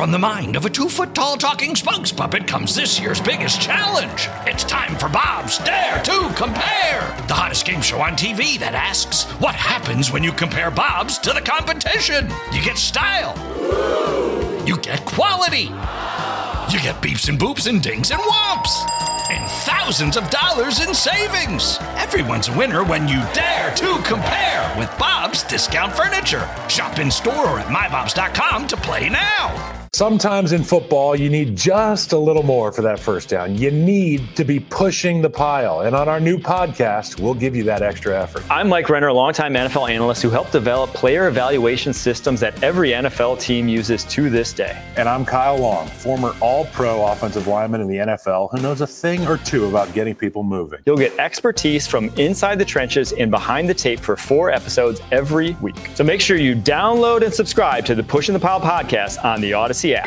From the mind of a 2-foot-tall talking spokes puppet comes this year's biggest challenge. It's time for Bob's Dare to Compare, the hottest game show on TV that asks, what happens when you compare Bob's to the competition? You get style. You get quality. You get beeps and boops and dings and whomps. And thousands of dollars in savings. Everyone's a winner when you dare to compare with Bob's Discount Furniture. Shop in store or at mybobs.com to play now. Sometimes in football, you need just a little more for that first down. You need to be pushing the pile. And on our new podcast, we'll give you that extra effort. I'm Mike Renner, a longtime NFL analyst who helped develop player evaluation systems that every NFL team uses to this day. And I'm Kyle Long, former all-pro offensive lineman in the NFL who knows a thing or two about getting people moving. You'll get expertise from inside the trenches and behind the tape for 4 episodes every week. So make sure you download and subscribe to the Pushing the Pile podcast on the Odyssey app.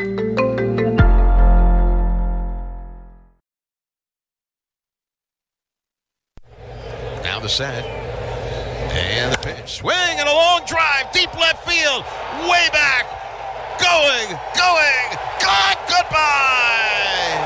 Now the set. And the pitch. Swing and a long drive. Deep left field. Way back. Going. Gone. Goodbye.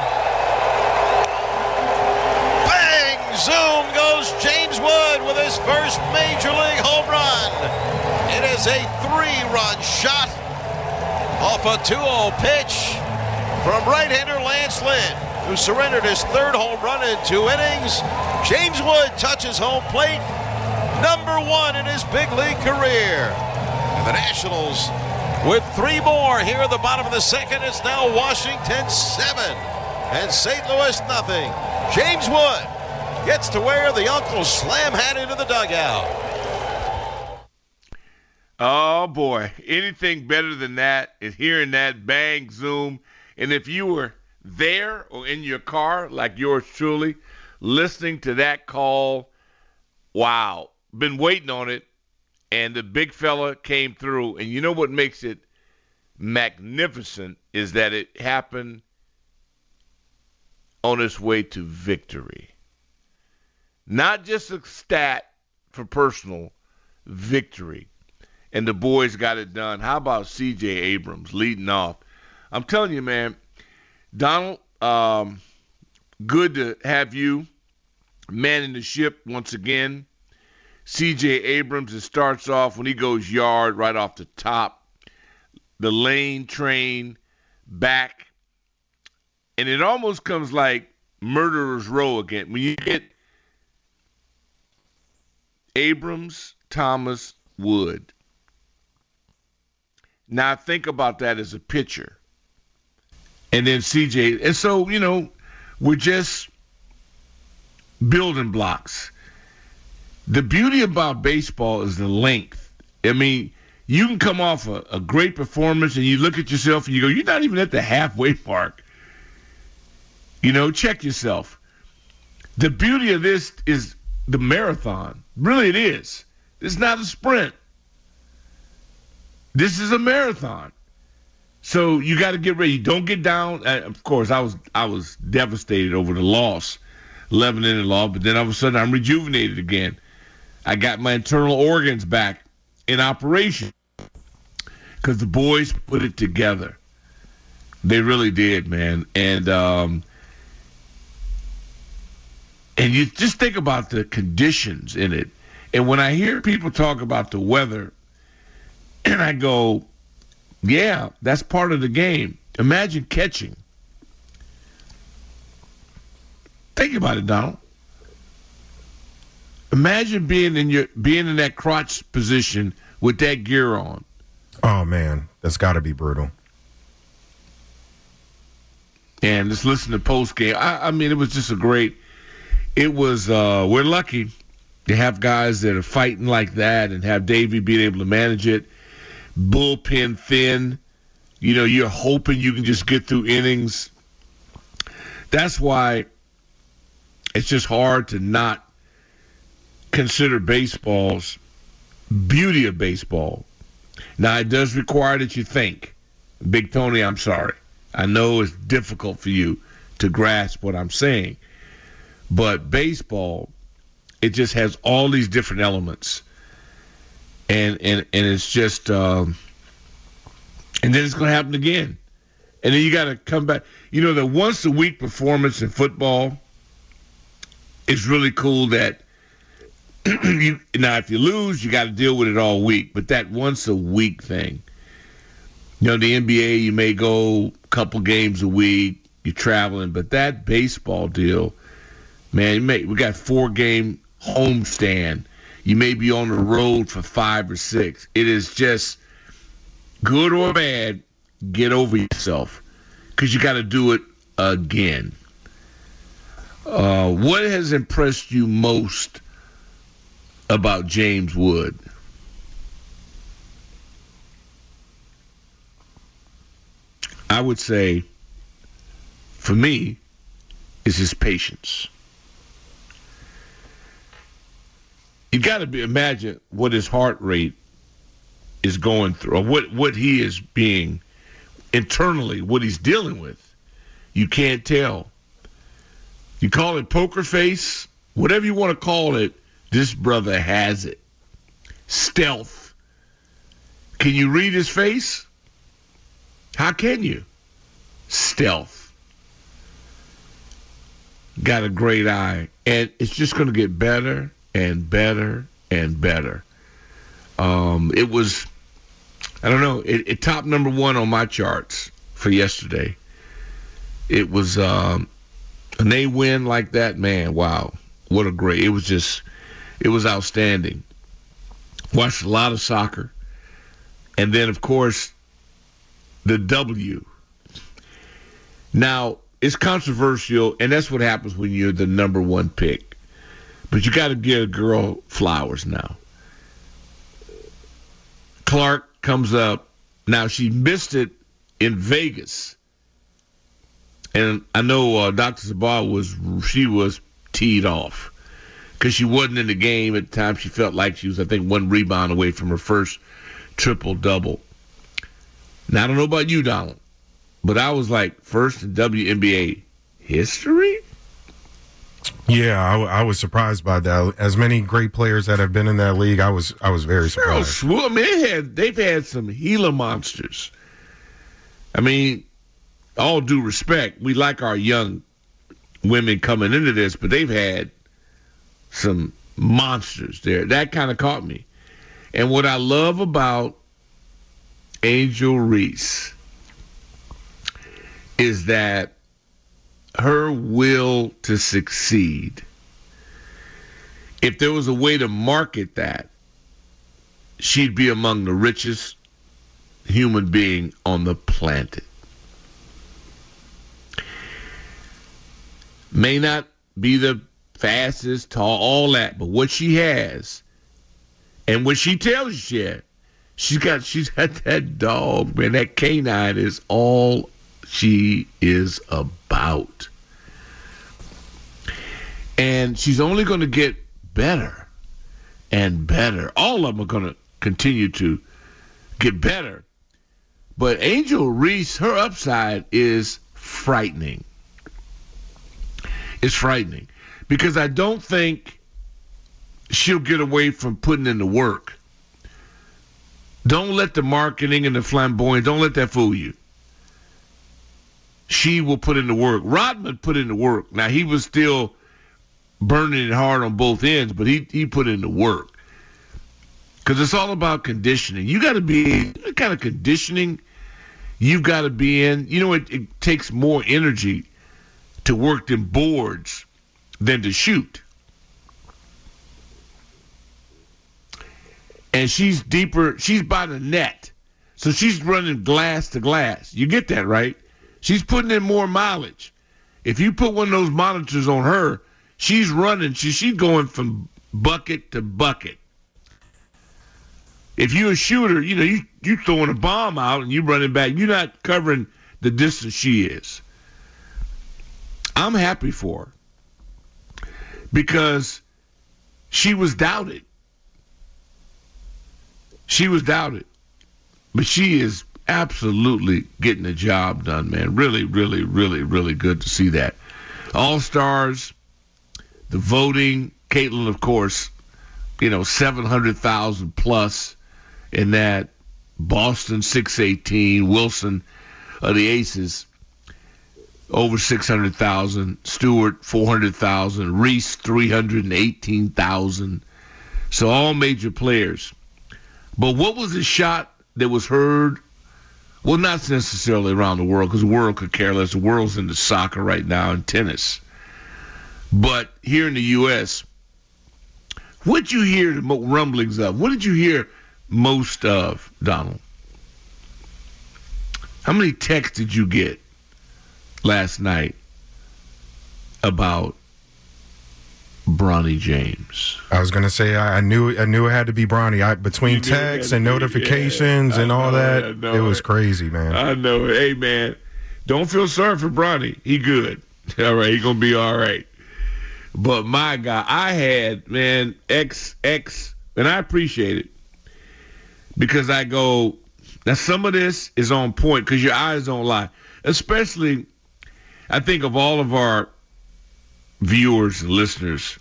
Bang. Zoom goes James Wood with his first major league home run. It is a 3-run shot off a 2-0 pitch from right-hander Lance Lynn, who surrendered his 3rd home run in 2 innings. James Wood touches home plate, number 1 in his big league career. And the Nationals with 3 more here at the bottom of the 2nd. It's now Washington 7 and St. Louis nothing. James Wood gets to wear the Uncle Slam hat into the dugout. Oh, boy. Anything better than that is hearing that bang, zoom. And if you were there or in your car, like yours truly, listening to that call, wow. Been waiting on it, and the big fella came through. And you know what makes it magnificent is that it happened on its way to victory. Not just a stat for personal victory. And the boys got it done. How about C.J. Abrams leading off? I'm telling you, man, Donald, good to have you manning the ship once again. C.J. Abrams, it starts off when he goes yard right off the top. The lane train back. And it almost comes like Murderer's Row again. When you get Abrams, Thomas, Wood. Now think about that as a pitcher. And then CJ. And so, we're just building blocks. The beauty about baseball is the length. I mean, you can come off a great performance and you look at yourself and you go, you're not even at the halfway mark. Check yourself. The beauty of this is the marathon. Really, it is. It's not a sprint. This is a marathon. So you got to get ready. Don't get down. Of course, I was devastated over the loss, 11-inning loss, but then all of a sudden I'm rejuvenated again. I got my internal organs back in operation because the boys put it together. They really did, man. And you just think about the conditions in it. And when I hear people talk about the weather, and I go, yeah, that's part of the game. Imagine catching. Think about it, Donald. Imagine being in that crotch position with that gear on. Oh man, that's got to be brutal. And just listen to post game. I mean, it was just it was, we're lucky to have guys that are fighting like that and have Davey being able to manage it. Bullpen thin. You're hoping you can just get through innings. That's why it's just hard to not consider baseball's beauty of baseball. Now, it does require that you think. Big Tony, I'm sorry. I know it's difficult for you to grasp what I'm saying. But baseball, it just has all these different elements. And it's just and then it's going to happen again. And then you got to come back. You know, the once-a-week performance in football is really cool that now if you lose, you got to deal with it all week. But that once-a-week thing, you know, the NBA, you may go a couple games a week, you're traveling. But that baseball deal, man, we got 4-game homestand. You may be on the road for 5 or 6. It is just good or bad, get over yourself because you got to do it again. What has impressed you most about James Wood? I would say, for me, is his patience. You got to imagine what his heart rate is going through, or what he is being internally, what he's dealing with. You can't tell. You call it poker face, whatever you want to call it, this brother has it. Stealth. Can you read his face? How can you? Stealth. Got a great eye. And it's just going to get better and better and better. It was, I don't know, it topped number 1 on my charts for yesterday. It was an A win like that, man, wow. What a great, it was outstanding. Watched a lot of soccer. And then, of course, the W. Now, it's controversial, and that's what happens when you're the number 1 pick. But you got to give a girl flowers now. Clark comes up. Now, she missed it in Vegas. And I know Dr. Sabah was teed off because she wasn't in the game at the time. She felt like she was, I think, 1 rebound away from her first triple-double. Now, I don't know about you, Donald, but I was like, first in WNBA history? Yeah, I was surprised by that. As many great players that have been in that league, I was very surprised. I mean, they've had some Gila monsters. I mean, all due respect, we like our young women coming into this, but they've had some monsters there. That kind of caught me. And what I love about Angel Reese is that her will to succeed, if there was a way to market that, she'd be among the richest human being on the planet. May not be the fastest, tall, all that, but what she has and what she tells you she had, she's got that dog, man. That canine is all she is about. And she's only going to get better and better. All of them are going to continue to get better. But Angel Reese, her upside is frightening. It's frightening because I don't think she'll get away from putting in the work. Don't let the marketing and the flamboyance, don't let that fool you. She will put in the work. Rodman put in the work. Now, he was still burning it hard on both ends, but he put in the work. Because it's all about conditioning. You got to be, the kind of conditioning you've got to be in. You know, it takes more energy to work them boards than to shoot. And she's deeper, she's by the net. So she's running glass to glass. You get that, right? She's putting in more mileage. If you put one of those monitors on her, she's running, she's going from bucket to bucket. If you're a shooter, you know, you throwing a bomb out and you running back, you're not covering the distance she is. I'm happy for her because she was doubted. She was doubted. But she is absolutely getting the job done, man. Really, really, really, really good to see that. All-Stars, the voting, Caitlin, of course, 700,000 plus in that. Boston, 618, Wilson, of the Aces, over 600,000. Stewart, 400,000. Reese, 318,000. So all major players. But what was the shot that was heard? Well, not necessarily around the world, because the world could care less. The world's into soccer right now and tennis. But here in the U.S., what did you hear the rumblings of? What did you hear most of, Donald? How many texts did you get last night about Bronny James? I was gonna say I knew it had to be Bronny. Between texts and notifications and all that, it was crazy, man. I know. Hey, man, don't feel sorry for Bronny. He good. All right, he gonna be all right. But my God, I had, man, X, and I appreciate it because I go, now some of this is on point because your eyes don't lie. Especially, I think of all of our viewers and listeners,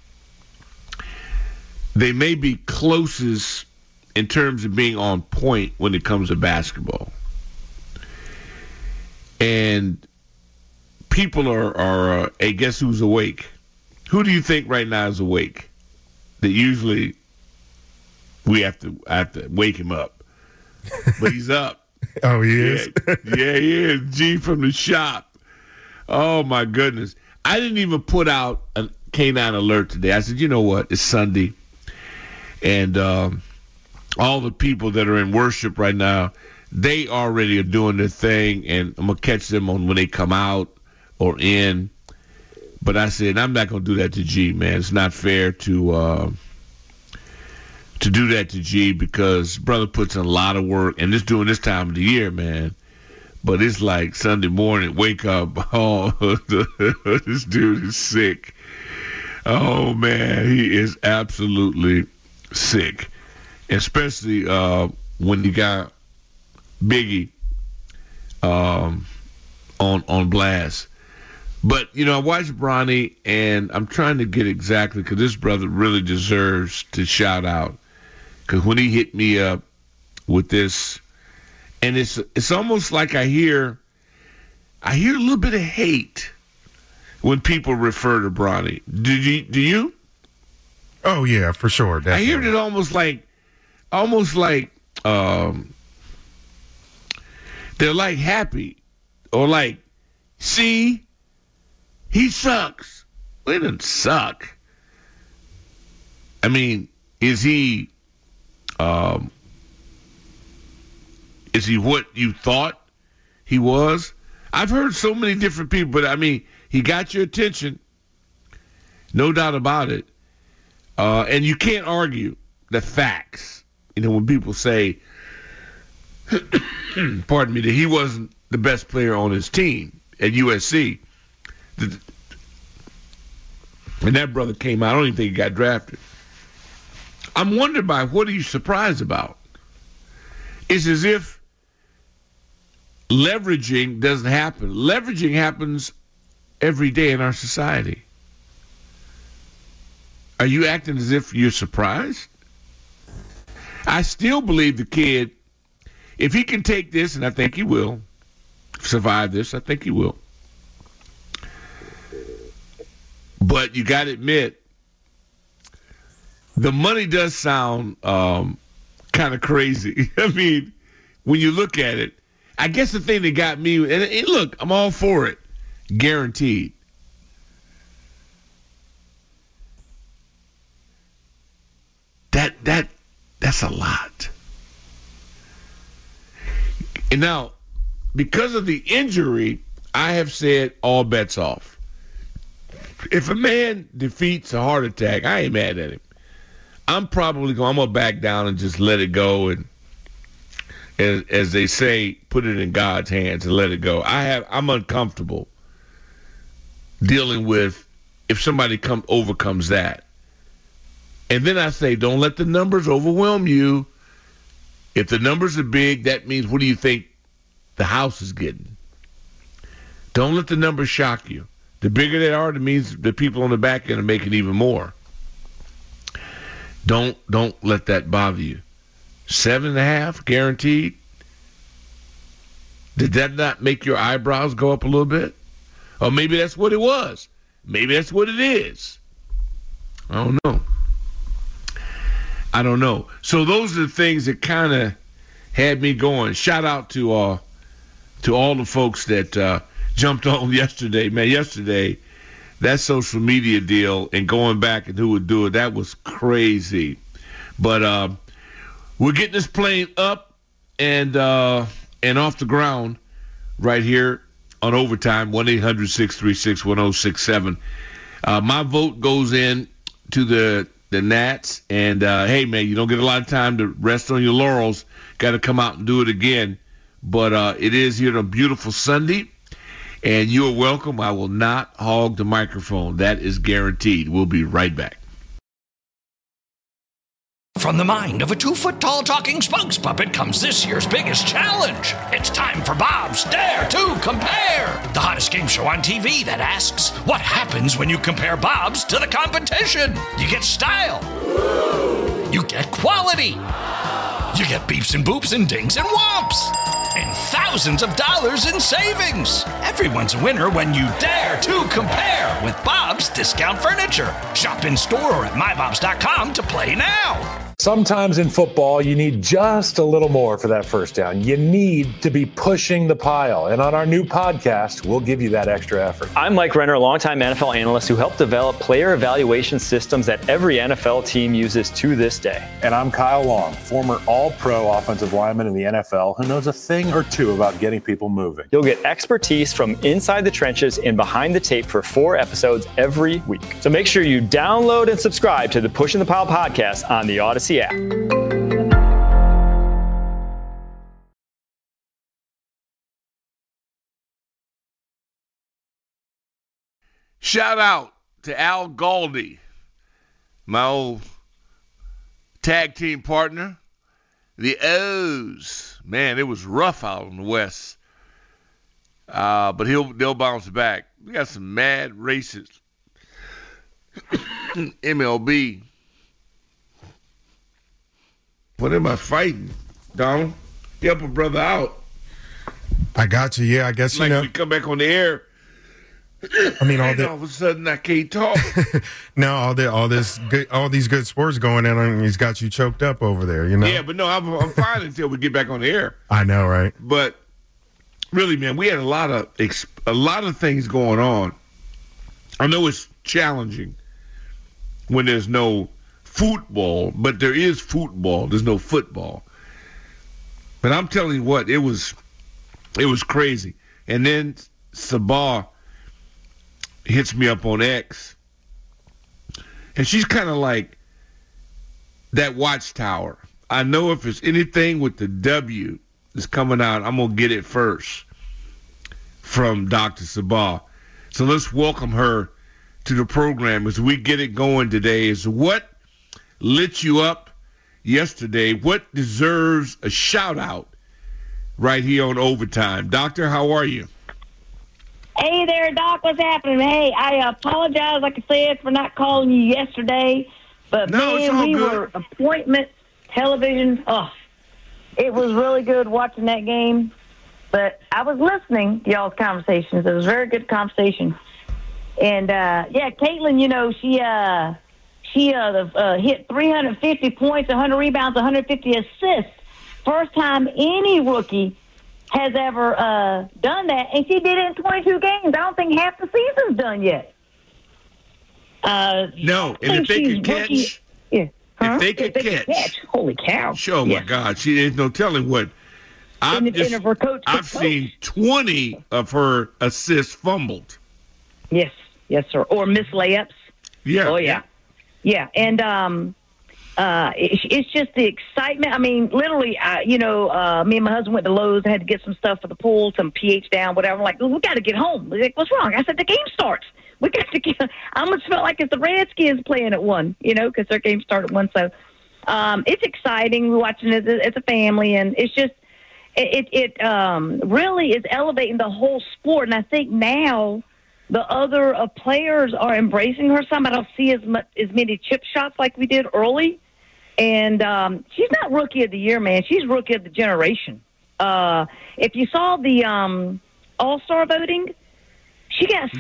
they may be closest in terms of being on point when it comes to basketball. And people are hey, guess who's awake? Who do you think right now is awake? That usually I have to wake him up. But he's up. Oh, he is? Yeah, he is. G from the shop. Oh, my goodness. I didn't even put out a K9 alert today. I said, you know what? It's Sunday. And all the people that are in worship right now, they already are doing their thing. And I'm going to catch them on when they come out or in. But I said, I'm not going to do that to G, man. It's not fair to do that to G because brother puts in a lot of work. And this during this time of the year, man. But it's like Sunday morning, wake up. Oh, this dude is sick. Oh, man, he is absolutely sick. Especially when you got Biggie on blast. But, you know, I watched Bronny, and I'm trying to get exactly, because this brother really deserves to shout out. Because when he hit me up with this, and it's almost like I hear a little bit of hate when people refer to Bronny. Do you? Oh, yeah, for sure. Definitely. I hear it almost like they're like happy or like, see, he sucks. Well, he doesn't suck. I mean, is he what you thought he was? I've heard so many different people, but I mean, he got your attention. No doubt about it. And you can't argue the facts. You know, when people say, pardon me, that he wasn't the best player on his team at USC. And that brother came out. I don't even think he got drafted. I'm wondering what are you surprised about? It's as if leveraging doesn't happen. Leveraging happens every day in our society. Are you acting as if you're surprised? I still believe the kid, if he can take this, and I think he will, survive this, I think he will. But you got to admit, the money does sound kind of crazy. I mean, when you look at it, I guess the thing that got me, and look, I'm all for it, guaranteed. That's a lot. And now, because of the injury, I have said all bets off. If a man defeats a heart attack, I ain't mad at him. I'm going to back down and just let it go and, as they say, put it in God's hands and let it go. I'm uncomfortable dealing with if somebody overcomes that. And then I say, don't let the numbers overwhelm you. If the numbers are big, that means what do you think the house is getting? Don't let the numbers shock you. The bigger they are, that means the people on the back end are making even more. Don't let that bother you. 7.5 guaranteed. Did that not make your eyebrows go up a little bit? Or maybe that's what it was. Maybe that's what it is. I don't know. So those are the things that kind of had me going. Shout out to all the folks that jumped on yesterday. Man, yesterday, that social media deal and going back and who would do it, that was crazy. But we're getting this plane up and off the ground right here on Overtime, 1-800-636-1067. My vote goes in to the Nats. And, hey, man, you don't get a lot of time to rest on your laurels. Got to come out and do it again. But it is here on a beautiful Sunday. And you are welcome. I will not hog the microphone. That is guaranteed. We'll be right back. From the mind of a 2-foot-tall talking spokes puppet comes this year's biggest challenge. It's time for Bob's Dare to Compare, the hottest game show on TV that asks, what happens when you compare Bob's to the competition? You get style. You get quality. You get beeps and boops and dings and whomps. And thousands of dollars in savings. Everyone's a winner when you dare to compare with Bob's Discount Furniture. Shop in store or at mybobs.com to play now. Sometimes in football, you need just a little more for that first down. You need to be pushing the pile. And on our new podcast, we'll give you that extra effort. I'm Mike Renner, a longtime NFL analyst who helped develop player evaluation systems that every NFL team uses to this day. And I'm Kyle Long, former all-pro offensive lineman in the NFL who knows a thing or two about getting people moving. You'll get expertise from inside the trenches and behind the tape for 4 episodes every week. So make sure you download and subscribe to the Pushing the Pile podcast on the Odyssey app. Shout out to Al Galdi, my old tag team partner. The O's. Man, it was rough out in the West. But they'll bounce back. We got some mad racists. MLB. What am I fighting, Donald? Help a brother out. I got you. Yeah, I guess like we come back on the air. I mean, all of a sudden I can't talk. No, all these good sports going in, and he's got you choked up over there. You know. Yeah, but no, I'm fine until we get back on the air. I know, right? But really, man, we had a lot of things going on. I know it's challenging when there's no football, but there is football. There's no football. But I'm telling you what, it was crazy. And then Sabah hits me up on X, and she's kind of like that watchtower. I know if there's anything with the W that's coming out, I'm going to get it first from Dr. Sabah. So let's welcome her to the program as we get it going today. Is what lit you up yesterday? What deserves a shout out right here on Overtime? Doctor, how are you? Hey there, Doc. What's happening? Hey, I apologize, like I said, for not calling you yesterday. But, no, man, we were appointment television. Oh, it was really good watching that game. But I was listening to y'all's conversations. It was a very good conversation. And, yeah, Caitlin, you know, she hit 350 points, 100 rebounds, 150 assists. First time any rookie has ever done that, and she did it in 22 games. I don't think half the season's done yet. No, and if they could catch, if they could catch, holy cow! Oh my God, she there's no telling what. I've seen 20 of her assists fumbled. Yes, sir, or missed layups. Yeah. Oh yeah, yeah, and it's just the excitement. I mean, literally, me and my husband went to Lowe's, had to get some stuff for the pool, some pH down, whatever. I'm like, we got to get home. He's like, what's wrong? I said, the game starts. We got to get. I almost felt like it's the Redskins playing at 1, because their game started at 1. So it's exciting. We're watching it as a family, and it's just it really is elevating the whole sport. And I think now the other players are embracing her some. I don't see as many chip shots like we did early. And she's not Rookie of the Year, man. She's Rookie of the Generation. If you saw the All-Star voting, she got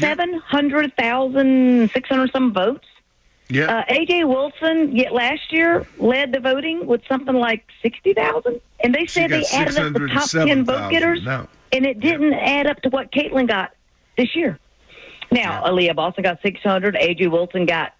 700,600 some votes. Yeah. A.J. Wilson last year led the voting with something like 60,000. And they said they added up the top 10 vote getters, and it didn't add up to what Caitlin got this year. Now, Aaliyah Boston got 600. A.J. Wilson got,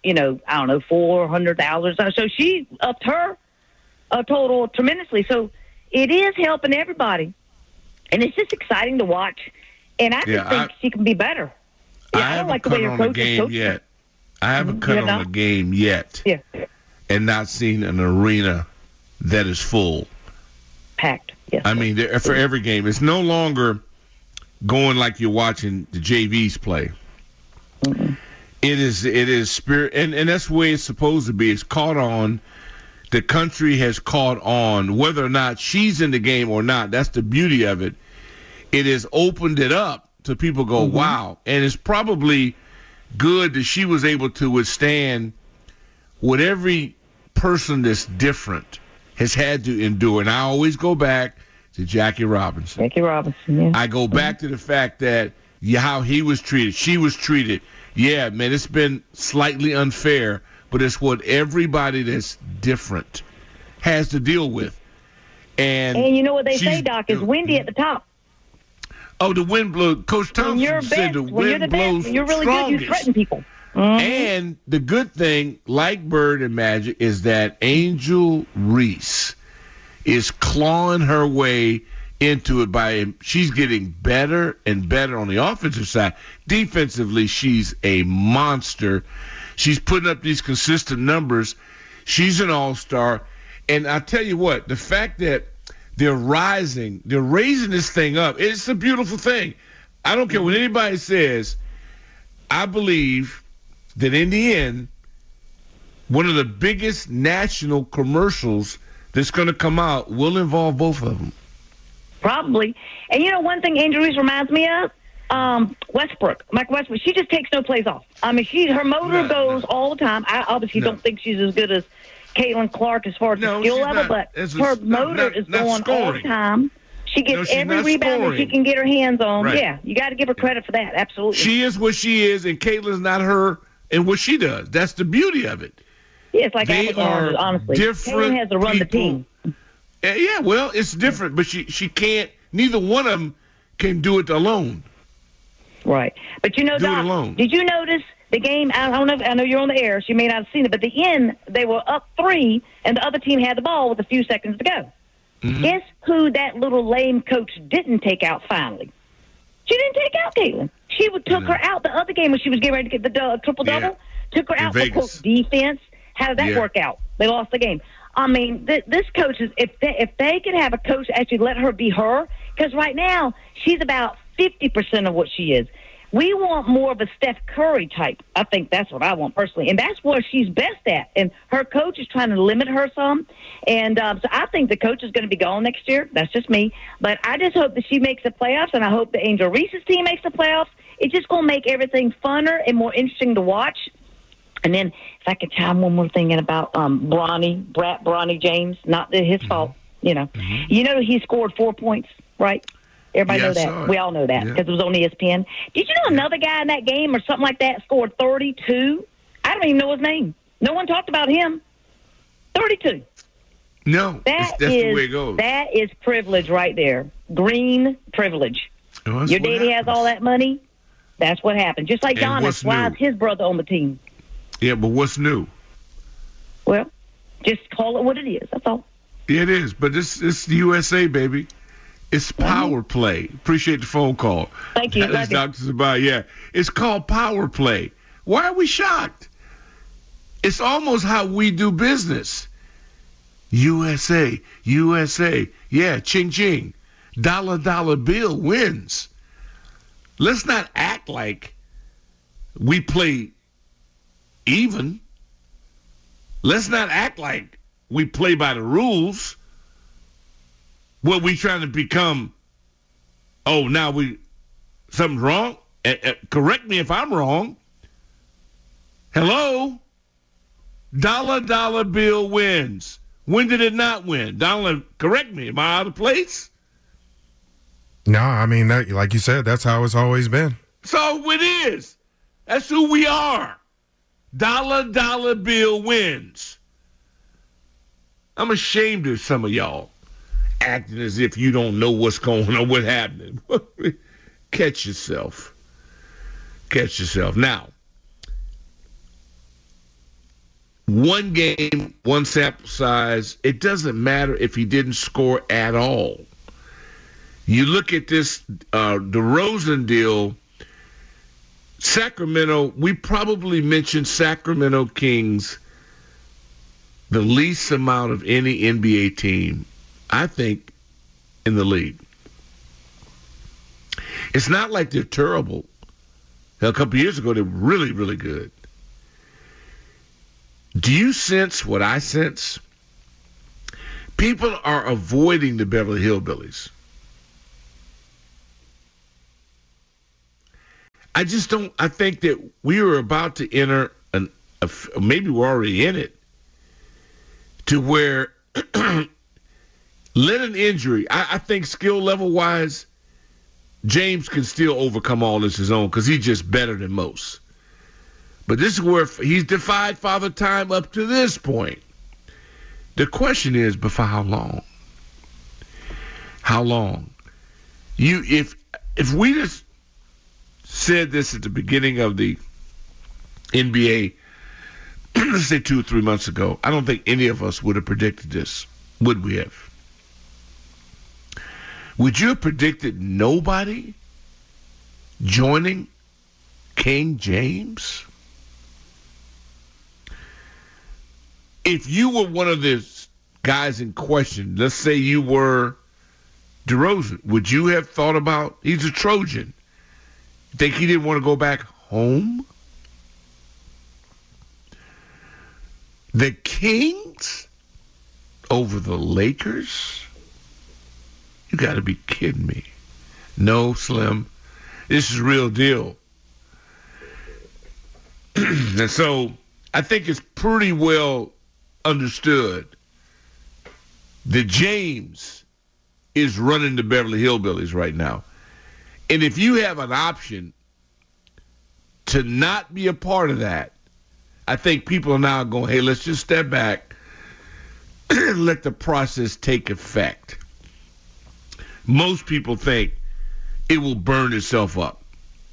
400,000. So she upped her total tremendously. So it is helping everybody. And it's just exciting to watch. And I just think she can be better. Yeah, I don't like the way her coach is coaching yet. I haven't cut on a game yet and not seen an arena that is full. Packed, yes. I mean, for every game. It's no longer going like you're watching the JVs play. Mm-hmm. It is spirit, and that's the way it's supposed to be. It's caught on. The country has caught on, whether or not she's in the game or not. That's the beauty of it. It has opened it up to people go, wow. And it's probably good that she was able to withstand what every person that's different has had to endure. And I always go back to Jackie Robinson. I go back to the fact that how he was treated, she was treated. Yeah, man, it's been slightly unfair, but it's what everybody that's different has to deal with. And you know what they say, Doc, is windy at the top. Oh, the wind blows. Coach Thompson said the wind blows you're really strongest. Good, you threaten people. And the good thing, like Bird and Magic, is that Angel Reese is clawing her way into it she's getting better and better on the offensive side. Defensively, she's a monster. She's putting up these consistent numbers. She's an all-star. And I tell you what, the fact that they're raising this thing up. It's a beautiful thing. I don't care what anybody says. I believe that in the end, one of the biggest national commercials that's going to come out will involve both of them. Probably. And one thing Angel Reese reminds me of? Westbrook. Mike Westbrook. She just takes no plays off. I mean, her motor goes all the time. I obviously don't think she's as good as Caitlin Clark as far as the skill level, but her motor is going all the time. She gets every rebound that she can get her hands on. Right. Yeah, you got to give her credit for that. Absolutely. She is what she is, and Caitlin's not her and what she does. That's the beauty of it. Yeah, it's like apples and oranges, honestly. Caitlin has to run the team. Yeah, well, it's different, but she can't. Neither one of them can do it alone. Right. But Doc, did you notice the game? I don't know. I know you're on the air, so you may not have seen it. But the end, they were up 3, and the other team had the ball with a few seconds to go. Mm-hmm. Guess who that little lame coach didn't take out finally? She didn't take out Caitlin. She took her out the other game when she was getting ready to get the triple-double. Yeah. Took her out for, quote, defense. How did that work out? They lost the game. I mean, this coach is, if they could have a coach actually let her be her, because right now she's about 50% of what she is. We want more of a Steph Curry type. I think that's what I want personally. And that's what she's best at. And her coach is trying to limit her some. And so I think the coach is going to be gone next year. That's just me. But I just hope that she makes the playoffs, and I hope the Angel Reese's team makes the playoffs. It's just going to make everything funner and more interesting to watch. And then if I could chime one more thing in about Bronny James, not his fault, You know he scored 4 points, right? Everybody know that. We all know that because it was on ESPN. Did you know another guy in that game or something like that scored 32? I don't even know his name. No one talked about him. 32. No, that's the way it goes. That is privilege right there. Green privilege. Your daddy has all that money. That's what happened. Just like Giannis flies his brother on the team. Yeah, but what's new? Well, just call it what it is. That's all. Yeah, it is. But it's the USA, baby. It's power play. Appreciate the phone call. Thank you. That's Dr. Sabah. Yeah. It's called power play. Why are we shocked? It's almost how we do business. USA. Yeah, ching ching. Dollar bill wins. Let's not act like we play even. Let's not act like we play by the rules. What we trying to become? Oh, now something's wrong? Correct me if I'm wrong. Hello? Dollar bill wins. When did it not win? Dollar, correct me. Am I out of place? No, I mean, that, like you said, that's how it's always been. So it is. That's who we are. Dollar bill wins. I'm ashamed of some of y'all acting as if you don't know what's going on, what's happening. Catch yourself. Now, one game, one sample size, it doesn't matter if he didn't score at all. You look at this DeRozan deal, Sacramento, we probably mentioned Sacramento Kings the least amount of any NBA team, I think, in the league. It's not like they're terrible. A couple years ago, they were really, really good. Do you sense what I sense? People are avoiding the Beverly Hillbillies. I just don't. I think that we are about to enter maybe we're already in it, to where let an injury. I think skill level wise, James can still overcome all this his own because he's just better than most. But this is where he's defied Father Time up to this point. The question is, but for how long? How long? If we just said this at the beginning of the NBA, let's say 2 or 3 months ago, I don't think any of us would have predicted this. Would we have? Would you have predicted nobody joining King James? If you were one of the guys in question, let's say you were DeRozan, would you have thought about, he's a Trojan, think he didn't want to go back home? The Kings over the Lakers? You got to be kidding me. No, Slim. This is real deal. And so I think it's pretty well understood that James is running the Beverly Hillbillies right now. And if you have an option to not be a part of that, I think people are now going, hey, let's just step back and let the process take effect. Most people think it will burn itself up.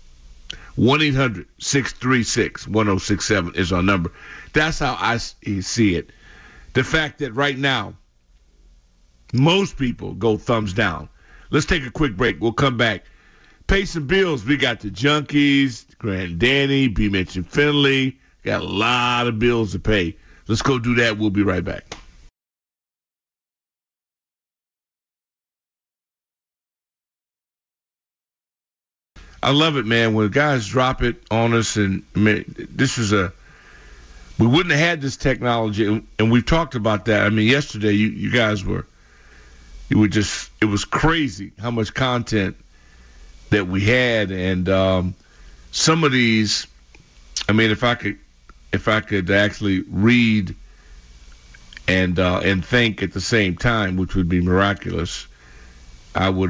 1-800-636-1067 is our number. That's how I see it. The fact that right now, most people go thumbs down. Let's take a quick break. We'll come back. Pay some bills. We got the Junkies, Grand Danny, B. Mitch and Finley. Got a lot of bills to pay. Let's go do that. We'll be right back. I love it, man, when guys drop it on us. And man, we wouldn't have had this technology, and we've talked about that. I mean, yesterday you guys it was crazy how much content that we had, and some of these, I mean, if I could actually read and think at the same time, which would be miraculous, I would.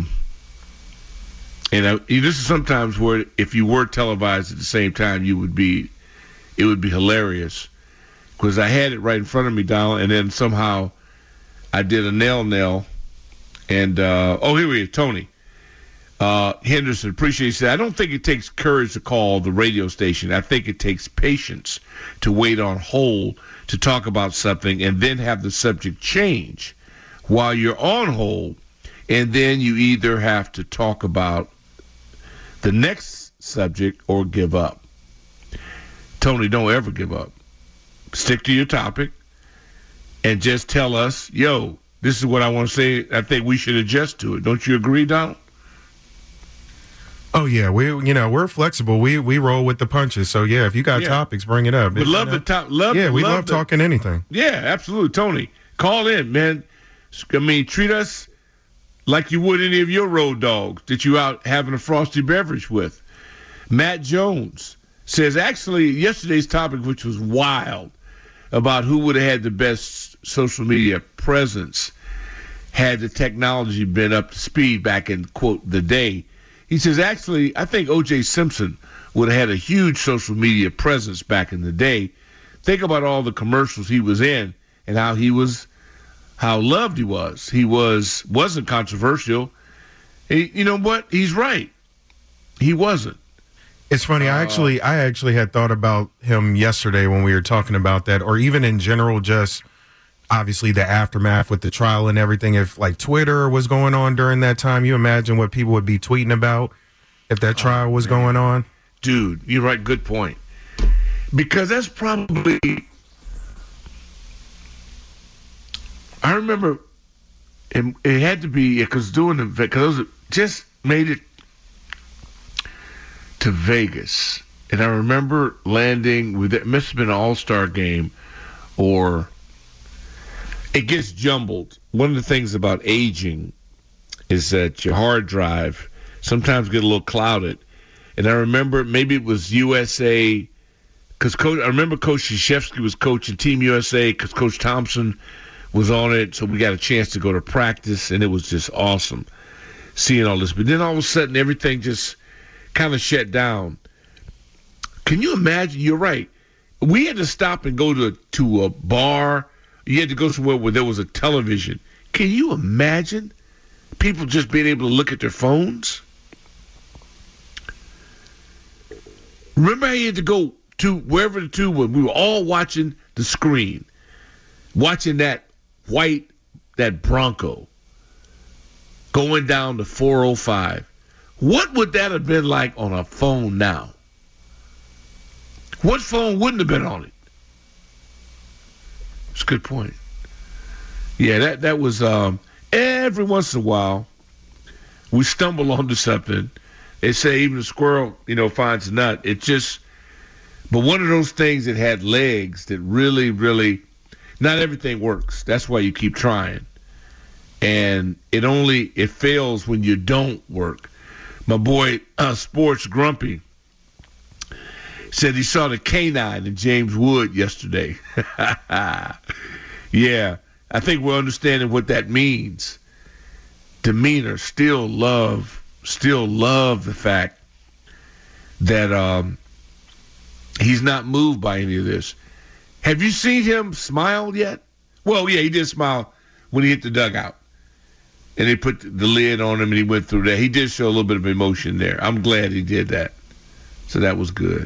This is sometimes where if you were televised at the same time, it would be hilarious, because I had it right in front of me, Donald, and then somehow I did a nail, and here we are, Tony Henderson. Appreciate that. I don't think it takes courage to call the radio station. I think it takes patience to wait on hold to talk about something and then have the subject change while you're on hold, and then you either have to talk about the next subject or give up. Tony, don't ever give up. Stick to your topic and just tell us, yo, this is what I want to say. I think we should adjust to it. Don't you agree, Donald? Oh yeah, we're flexible. We roll with the punches. So yeah, if you got topics, bring it up. We love the top. We love talking anything. Yeah, absolutely, Tony. Call in, man. I mean, treat us like you would any of your road dogs that you out having a frosty beverage with. Matt Jones says, actually, yesterday's topic, which was wild, about who would have had the best social media presence, had the technology been up to speed back in, quote, the day. He says, actually, I think O.J. Simpson would have had a huge social media presence back in the day. Think about all the commercials he was in and how loved he was. He wasn't controversial. You know what? He's right. He wasn't. It's funny. I actually had thought about him yesterday when we were talking about that, or even in general, just obviously the aftermath with the trial and everything. If like Twitter was going on during that time, you imagine what people would be tweeting about if that trial was going on. Dude, you're right. Good point. Because that's probably, I remember it had to be, because it just made it to Vegas. And I remember landing with it must have been an all-star game, or it gets jumbled. One of the things about aging is that your hard drive sometimes get a little clouded. And I remember maybe it was USA, because I remember Coach Krzyzewski was coaching Team USA because Coach Thompson was on it, so we got a chance to go to practice, and it was just awesome seeing all this. But then all of a sudden, everything just kind of shut down. Can you imagine? You're right. We had to stop and go to a bar. You had to go somewhere where there was a television. Can you imagine people just being able to look at their phones? Remember how you had to go to wherever the two were? We were all watching the screen, watching that Bronco going down to 405. What would that have been like on a phone now? What phone wouldn't have been on it? That's a good point. Yeah, that was every once in a while we stumble onto something. They say even a squirrel, finds a nut. It just, but one of those things that had legs that really, really, not everything works. That's why you keep trying. And it fails when you don't work. My boy, Sports Grumpy, said he saw the canine in James Wood yesterday. Yeah, I think we're understanding what that means. Demeanor, still love the fact that he's not moved by any of this. Have you seen him smile yet? Well, yeah, he did smile when he hit the dugout. And they put the lid on him and he went through that. He did show a little bit of emotion there. I'm glad he did that. So that was good.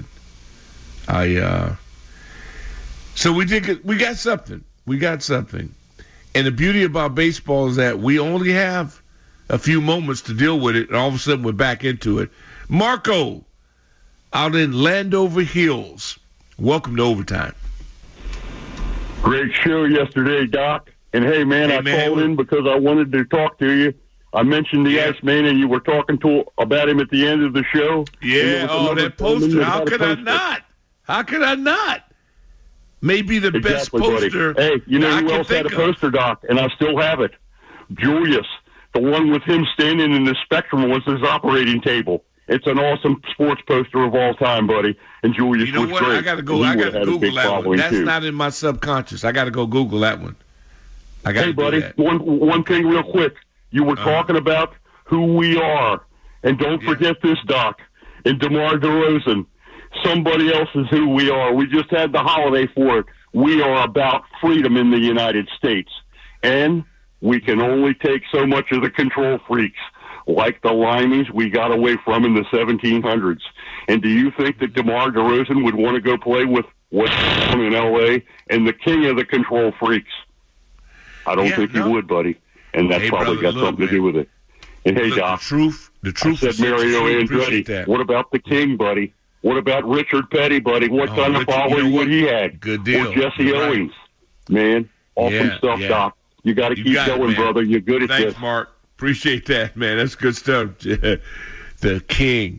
So we got something. We got something. And the beauty about baseball is that we only have a few moments to deal with it, and all of a sudden we're back into it. Marco, out in Landover Hills, welcome to Overtime. Great show yesterday, Doc. And hey, man, I called in because I wanted to talk to you. I mentioned the Iceman, and you were talking about him at the end of the show. Yeah, that poster. How could I not? How could I not? Maybe the best poster. Buddy. Hey, who else had a poster, Doc? And I still have it. Julius. The one with him standing in the spectrum was his operating table. It's an awesome sports poster of all time, buddy. And Julius was great. I got to Google that one. That's not in my subconscious. I got to go Google that one. Hey, buddy, one thing real quick. You were talking about who we are. And don't forget this, Doc. And DeMar DeRozan, somebody else is who we are. We just had the holiday for it. We are about freedom in the United States. And we can only take so much of the control freaks, like the Limeys we got away from in the 1700s. And do you think that DeMar DeRozan would want to go play with what's in L.A. and the king of the control freaks? I don't think he would, buddy. And that's probably got something to do with it. And hey, Doc, the truth I said Mario Andretti. What about the king, buddy? What about Richard Petty, buddy? What kind of following would he had? Good deal. Or Jesse Owens. Man, awesome stuff, Doc. You got to keep going, brother. You're good at this. Thanks, Mark. Appreciate that, man. That's good stuff. The king.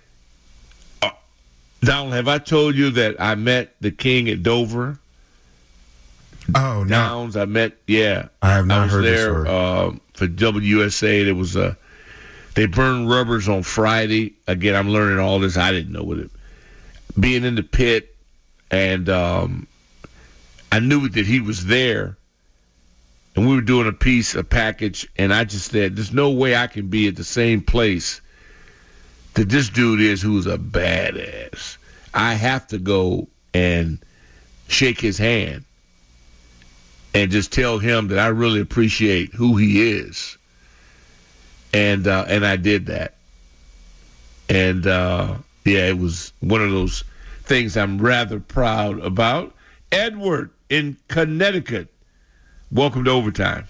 Donald, have I told you that I met the king at Dover? Oh, no. Downs, I met, I have not heard this story. For WSA, there was they burned rubbers on Friday. Again, I'm learning all this. I didn't know with it. Being in the pit, and I knew that he was there. and we were doing a package, and I just said, there's no way I can be at the same place that this dude is who's a badass. I have to go and shake his hand and just tell him that I really appreciate who he is. And I did that. And, it was one of those things I'm rather proud about. Edward in Connecticut, welcome to Overtime.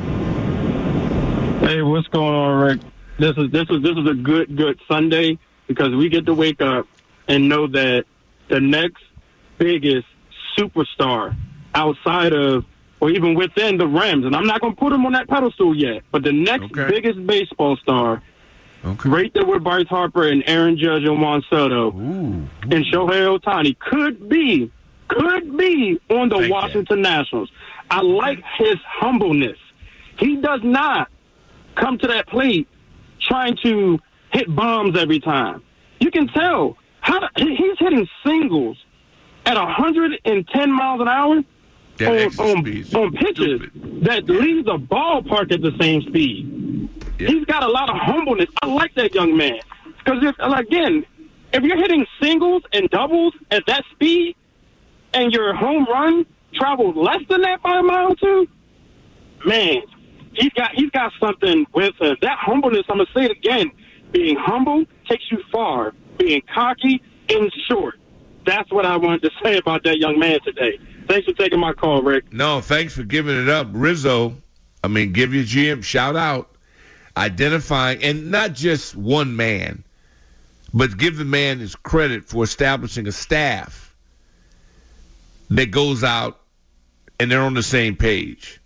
Hey, what's going on, Rick? This is a good Sunday because we get to wake up and know that the next biggest superstar outside of or even within the Rams, and I'm not going to put him on that pedestal yet, but the next biggest baseball star, right there with Bryce Harper and Aaron Judge and Juan Soto, and Shohei Ohtani could be on the Washington Nationals. I like his humbleness. He does not come to that plate trying to hit bombs every time. You can tell he's hitting singles at 110 miles an hour on pitches that leave the ballpark at the same speed. Yeah. He's got a lot of humbleness. I like that young man. Because, if you're hitting singles and doubles at that speed and your home run travels less than that by a mile or two, man, he's got something with him. That humbleness, I'm going to say it again, being humble takes you far. Being cocky ends short. That's what I wanted to say about that young man today. Thanks for taking my call, Rick. No, thanks for giving it up. Rizzo, give your GM shout out. Identifying, and not just one man, but give the man his credit for establishing a staff that goes out and they're on the same page.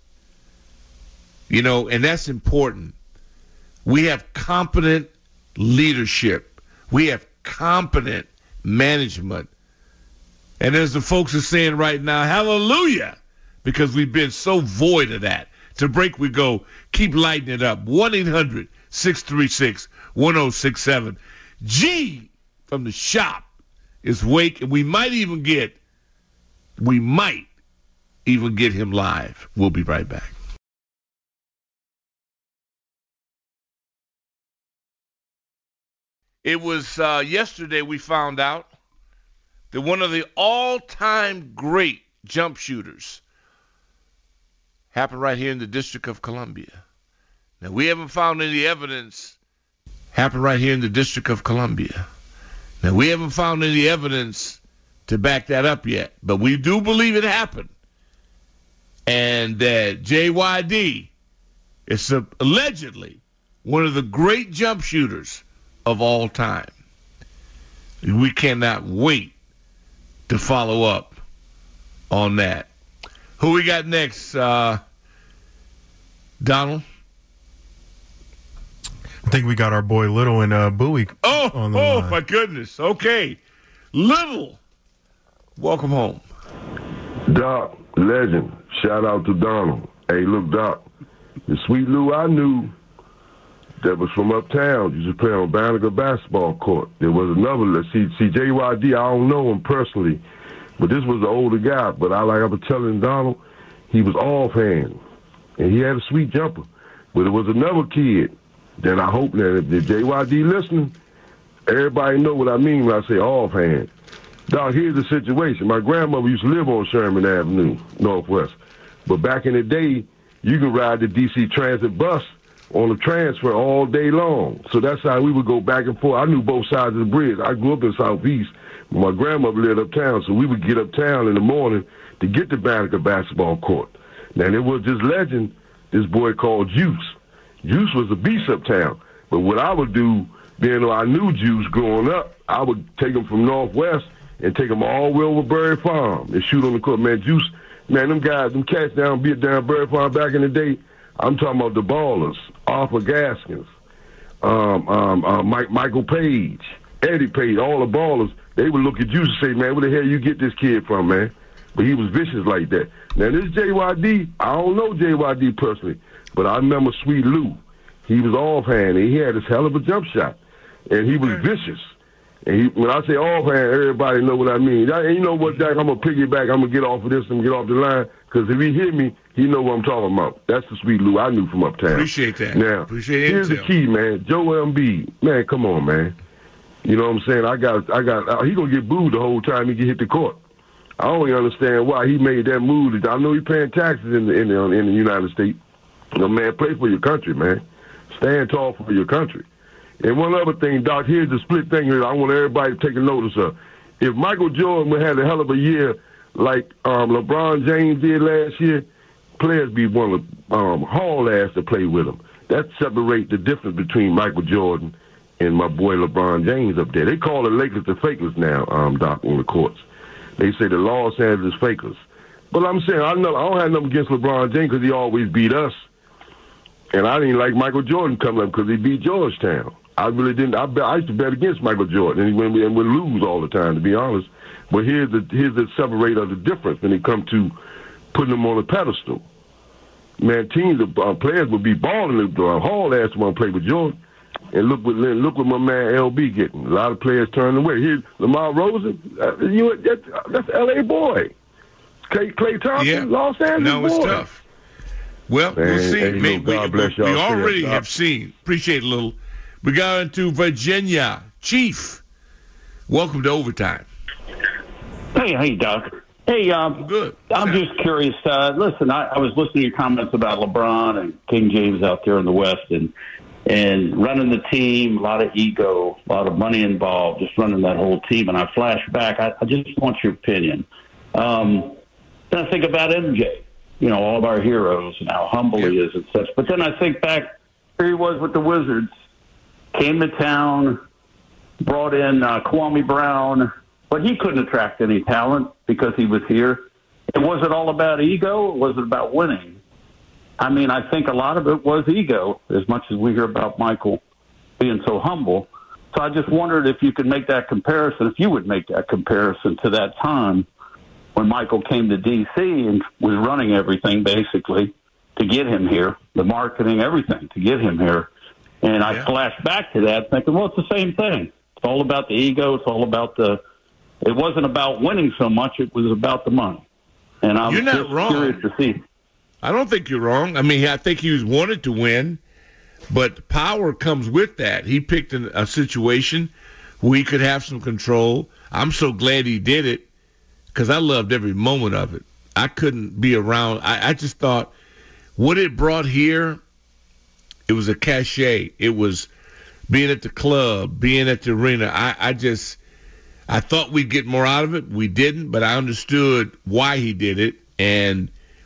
And that's important. We have competent leadership. We have competent management. And as the folks are saying right now, hallelujah, because we've been so void of that. To break we go. Keep lighting it up. 1-800-636-1067. G from the shop is wake, and we might even get him live. We'll be right back. It was yesterday we found out that one of the all-time great jump shooters happened right here in the District of Columbia. Now, we haven't found any evidence. Happened right here in the District of Columbia. Now, we haven't found any evidence to back that up yet, but we do believe it happened. And that JYD is allegedly one of the great jump shooters of all time. We cannot wait to follow up on that. Who we got next, Donald? I think we got our boy Little and Bowie on the line. Oh, my goodness. Okay. Little, welcome home. Doc, legend. Shout out to Donald. Hey, look, Doc, the sweet Lou I knew that was from uptown used to play on Banneker basketball court. There was another, JYD, I don't know him personally, but this was the older guy. But I was telling Donald, he was offhand, and he had a sweet jumper. But it was another kid. Then I hope that if the JYD listening, everybody know what I mean when I say offhand. Doc, here's the situation. My grandmother used to live on Sherman Avenue, Northwest. But back in the day, you could ride the D.C. Transit bus on the transfer all day long. So that's how we would go back and forth. I knew both sides of the bridge. I grew up in Southeast. My grandmother lived uptown, so we would get uptown in the morning to get to Banneker basketball court. Now, there was this legend, this boy called Juice. Juice was a beast uptown. But what I would do, being though I knew Juice growing up, I would take him from Northwest and take him all the way over Berry Farm and shoot on the court. Man, Juice, man, them cats down Berry Farm back in the day, I'm talking about the ballers, Arthur Gaskins, Michael Page, Eddie Page, all the ballers. They would look at Juice and say, man, where the hell you get this kid from, man? But he was vicious like that. Now, this JYD, I don't know JYD personally, but I remember Sweet Lou. He was offhand, and he had this hell of a jump shot, and he was vicious. And when I say offhand, everybody know what I mean. And you know what, Dak, I'm going to piggyback. I'm going to get off of this and get off the line, because if he hit me, He know what I'm talking about. That's the Sweet Lou I knew from uptown. Appreciate that. Now, Appreciate here's the key, man. Joel Embiid, man, come on, man. You know what I'm saying? He gonna get booed the whole time he get hit the court. I don't even understand why he made that move. I know he's paying taxes in the United States. You know, man, play for your country, man. Stand tall for your country. And one other thing, Doc, here's the split thing here I want everybody to take a notice of. If Michael Jordan would have had a hell of a year like LeBron James did last year, players be one of haul ass to play with him. That separates the difference between Michael Jordan and my boy LeBron James up there. They call the Lakers the Fakers now, Doc, on the courts. They say the Los Angeles Fakers. But I'm saying, I don't have nothing against LeBron James because he always beat us. And I didn't like Michael Jordan coming up because he beat Georgetown. I really didn't. I used to bet against Michael Jordan, and we lose all the time, to be honest. But here's the separator of the difference when it comes to putting them on a pedestal. Man, teams, players would be balling. Hall ass want to play with Jordan. And look what my man LB getting. A lot of players turning away. Here's Lamar Rosen. That's L.A. boy. Clay Thompson, Los Angeles boy. No, it's tough. Well, we'll see. We already have seen. Appreciate it, Little. We got into Virginia. Chief, welcome to Overtime. Hey, Doc. Hey, good. I'm just curious. Listen, I was listening to your comments about LeBron and King James out there in the West and running the team, a lot of ego, a lot of money involved, just running that whole team. And I flash back. I just want your opinion. Then I think about MJ, all of our heroes and how humble he is and such. But then I think back, here he was with the Wizards, came to town, brought in Kwame Brown, but he couldn't attract any talent because he was here. And was it all about ego or was it about winning? I mean, I think a lot of it was ego, as much as we hear about Michael being so humble. So I just wondered if you could make that comparison, if you would make that comparison to that time when Michael came to D.C. and was running everything, basically, to get him here, the marketing, everything, to get him here. And I flashed back to that thinking, well, it's the same thing. It's all about the ego. It's all about it wasn't about winning so much. It was about the money. And I was just curious to see. I don't think you're wrong. I mean, I think he wanted to win, but power comes with that. He picked a situation where he could have some control. I'm so glad he did it because I loved every moment of it. I couldn't be around. I just thought what it brought here, it was a cachet. It was being at the club, being at the arena. I thought we'd get more out of it. We didn't, but I understood why he did it, and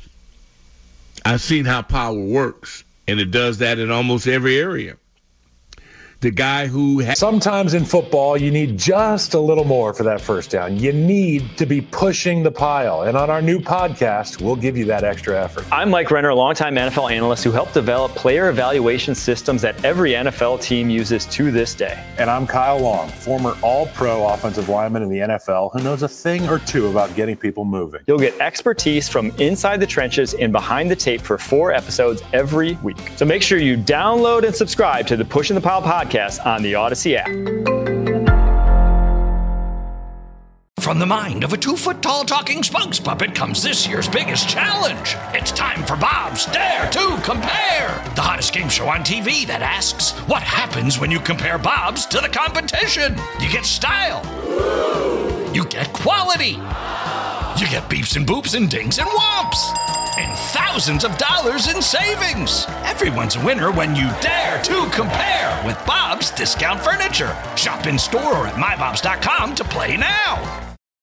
I've seen how power works, and it does that in almost every area. The guy who sometimes in football, you need just a little more for that first down. You need to be pushing the pile. And on our new podcast, we'll give you that extra effort. I'm Mike Renner, a longtime NFL analyst who helped develop player evaluation systems that every NFL team uses to this day. And I'm Kyle Long, former all-pro offensive lineman in the NFL who knows a thing or two about getting people moving. You'll get expertise from inside the trenches and behind the tape for 4 episodes every week. So make sure you download and subscribe to the Pushing the Pile podcast on the Odyssey app. From the mind of a 2-foot-tall talking spokes puppet comes this year's biggest challenge. It's time for Bob's Dare to Compare, the hottest game show on TV that asks, what happens when you compare Bob's to the competition? You get style. You get quality. You get beeps and boops and dings and whomps. And thousands of dollars in savings. Everyone's a winner when you dare to compare with Bob's Discount Furniture. Shop in store or at mybobs.com to play now.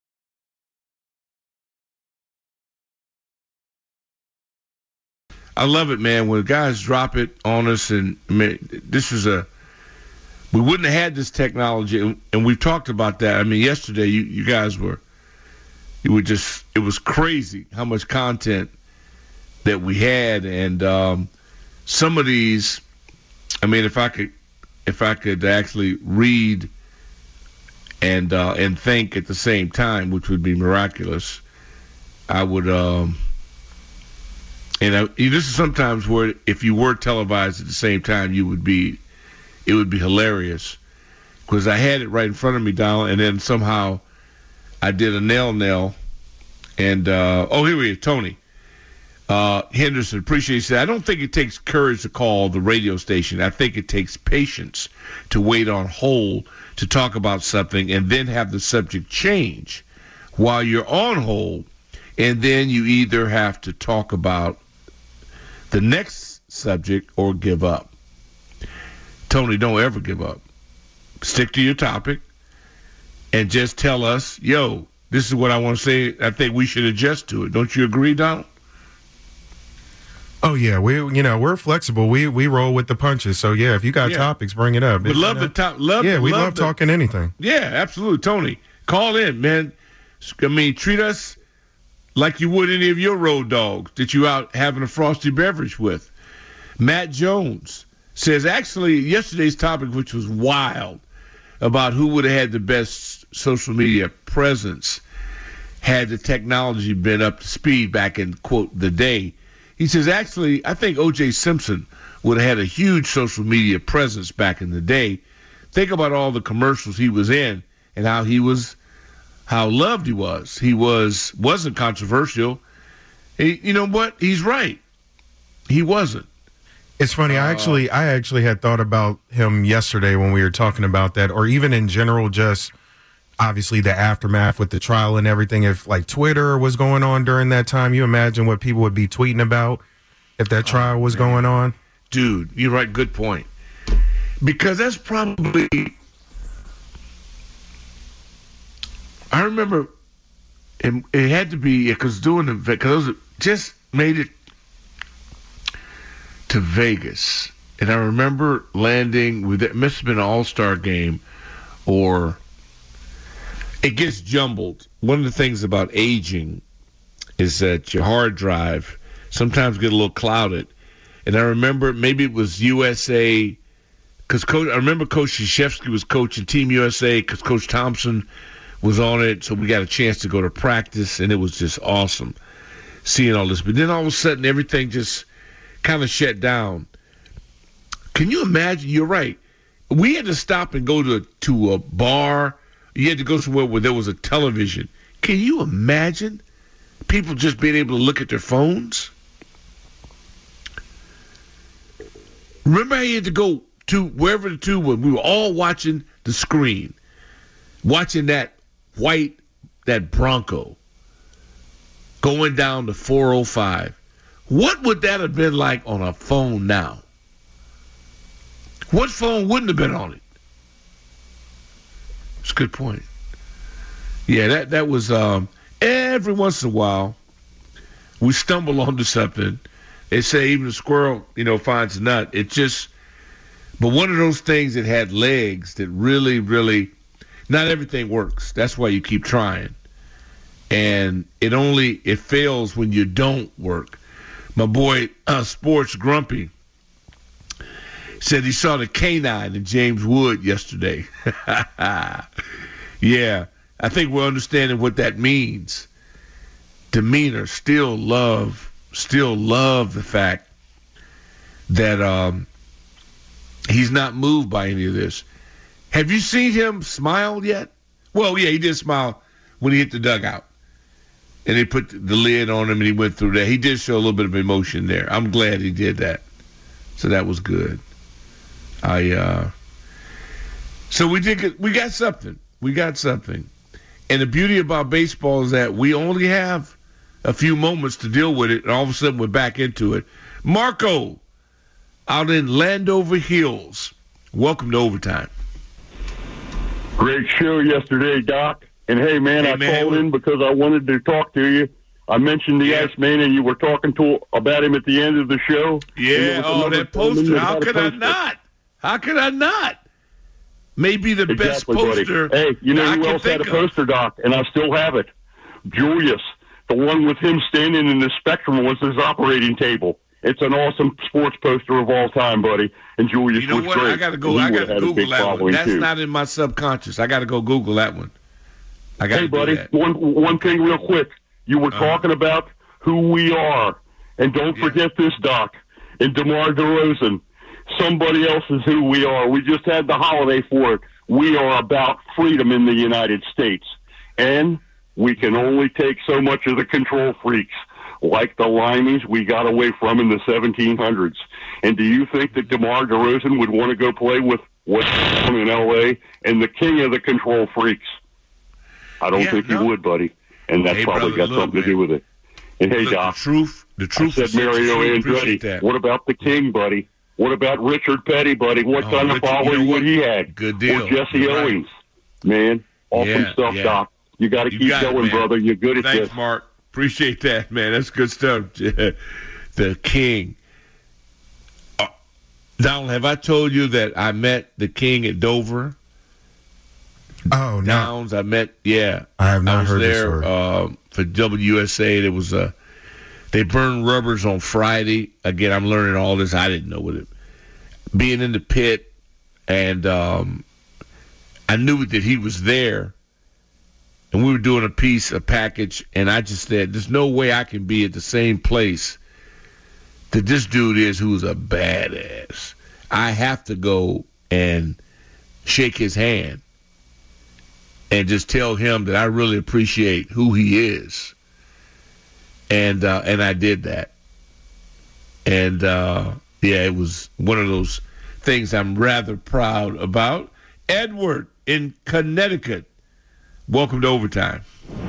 I love it, man, when guys drop it on us. And we wouldn't have had this technology, and we've talked about that. I mean, yesterday you guys it was crazy how much content that we had, and some of these, I mean, if I could actually read and think at the same time, which would be miraculous, I would. This is sometimes where if you were televised at the same time, it would be hilarious, because I had it right in front of me, Donald, and then somehow I did a nail, and here we are, Tony. Henderson, appreciate that. I don't think it takes courage to call the radio station. I think it takes patience to wait on hold to talk about something and then have the subject change while you're on hold, and then you either have to talk about the next subject or give up. Tony, don't ever give up. Stick to your topic and just tell us, yo, this is what I want to say. I think we should adjust to it. Don't you agree, Donald? Oh yeah, we're flexible. We roll with the punches. So yeah, if you got topics, bring it up. We love the top. We love talking anything. Yeah, absolutely, Tony. Call in, man. I mean, treat us like you would any of your road dogs that you out having a frosty beverage with. Matt Jones says, actually, yesterday's topic, which was wild, about who would have had the best social media presence had the technology been up to speed back in, quote, the day. He says, actually, I think O.J. Simpson would have had a huge social media presence back in the day. Think about all the commercials he was in and how loved he was. He wasn't controversial. You know what? He's right. He wasn't. It's funny. I actually had thought about him yesterday when we were talking about that, or even in general, just obviously the aftermath with the trial and everything. If like Twitter was going on during that time, you imagine what people would be tweeting about if that trial was going on. Dude, you're right. Good point. Because that's probably, I remember it had to be, because it just made it to Vegas. And I remember landing with it must have been an all-star game, or it gets jumbled. One of the things about aging is that your hard drive sometimes get a little clouded. And I remember maybe it was USA, because I remember Coach Krzyzewski was coaching Team USA because Coach Thompson was on it, so we got a chance to go to practice, and it was just awesome seeing all this. But then all of a sudden, everything just kind of shut down. Can you imagine? You're right. We had to stop and go to a bar. You had to go somewhere where there was a television. Can you imagine people just being able to look at their phones? Remember how you had to go to wherever the two were? We were all watching the screen, watching that Bronco going down to 405. What would that have been like on a phone now? What phone wouldn't have been on it? It's a good point. Yeah, that was every once in a while we stumble onto something. They say even a squirrel, finds a nut. It just, but one of those things that had legs that really, really, not everything works. That's why you keep trying. And it fails when you don't work. My boy, Sports Grumpy, said he saw the canine in James Wood yesterday. Yeah, I think we're understanding what that means. Demeanor, still love the fact that he's not moved by any of this. Have you seen him smile yet? Well, yeah, he did smile when he hit the dugout. And they put the lid on him and he went through that. He did show a little bit of emotion there. I'm glad he did that. So that was good. So we got something. We got something. And the beauty about baseball is that we only have a few moments to deal with it, and all of a sudden we're back into it. Marco, out in Landover Hills, welcome to Overtime. Great show yesterday, Doc. And hey, man, I called in because I wanted to talk to you. I mentioned the Iceman, and you were talking about him at the end of the show. Yeah, that poster. How could I not? How could I not? Maybe the best poster. Buddy. Hey, who else had a poster, Doc? And I still have it. Julius. The one with him standing in the spectrum was his operating table. It's an awesome sports poster of all time, buddy. And Julius was great. I got to Google that one. That's not in my subconscious. I got to go Google that one. Hey, buddy, one thing real quick. You were talking about who we are. And don't forget this, Doc. And DeMar DeRozan, somebody else is who we are. We just had the holiday for it. We are about freedom in the United States. And we can only take so much of the control freaks. like the Limeys we got away from in the 1700s. And do you think that DeMar DeRozan would want to go play with what's in L.A. and the king of the control freaks? I don't think he would, buddy. And that's probably got something to do with it. And hey, Doc, the truth. I said Mario Andretti. What about the king, buddy? What about Richard Petty, buddy? What kind of following would he had? Good deal. Or Jesse Owens. Man, awesome stuff, Doc. You got to keep going, brother. You're good at this. Thanks, Mark. Appreciate that, man. That's good stuff. The king. Donald, have I told you that I met the king at Dover? Oh, no. Downs, I met, I have not heard this story. For WSA. There was they burned rubbers on Friday. Again, I'm learning all this. I didn't know what it. Being in the pit, and I knew that he was there, and we were doing a package, and I just said, there's no way I can be at the same place that this dude is, who's a badass. I have to go and shake his hand and just tell him that I really appreciate who he is. And I did that. And, it was one of those things I'm rather proud about. Edward in Connecticut, welcome to Overtime.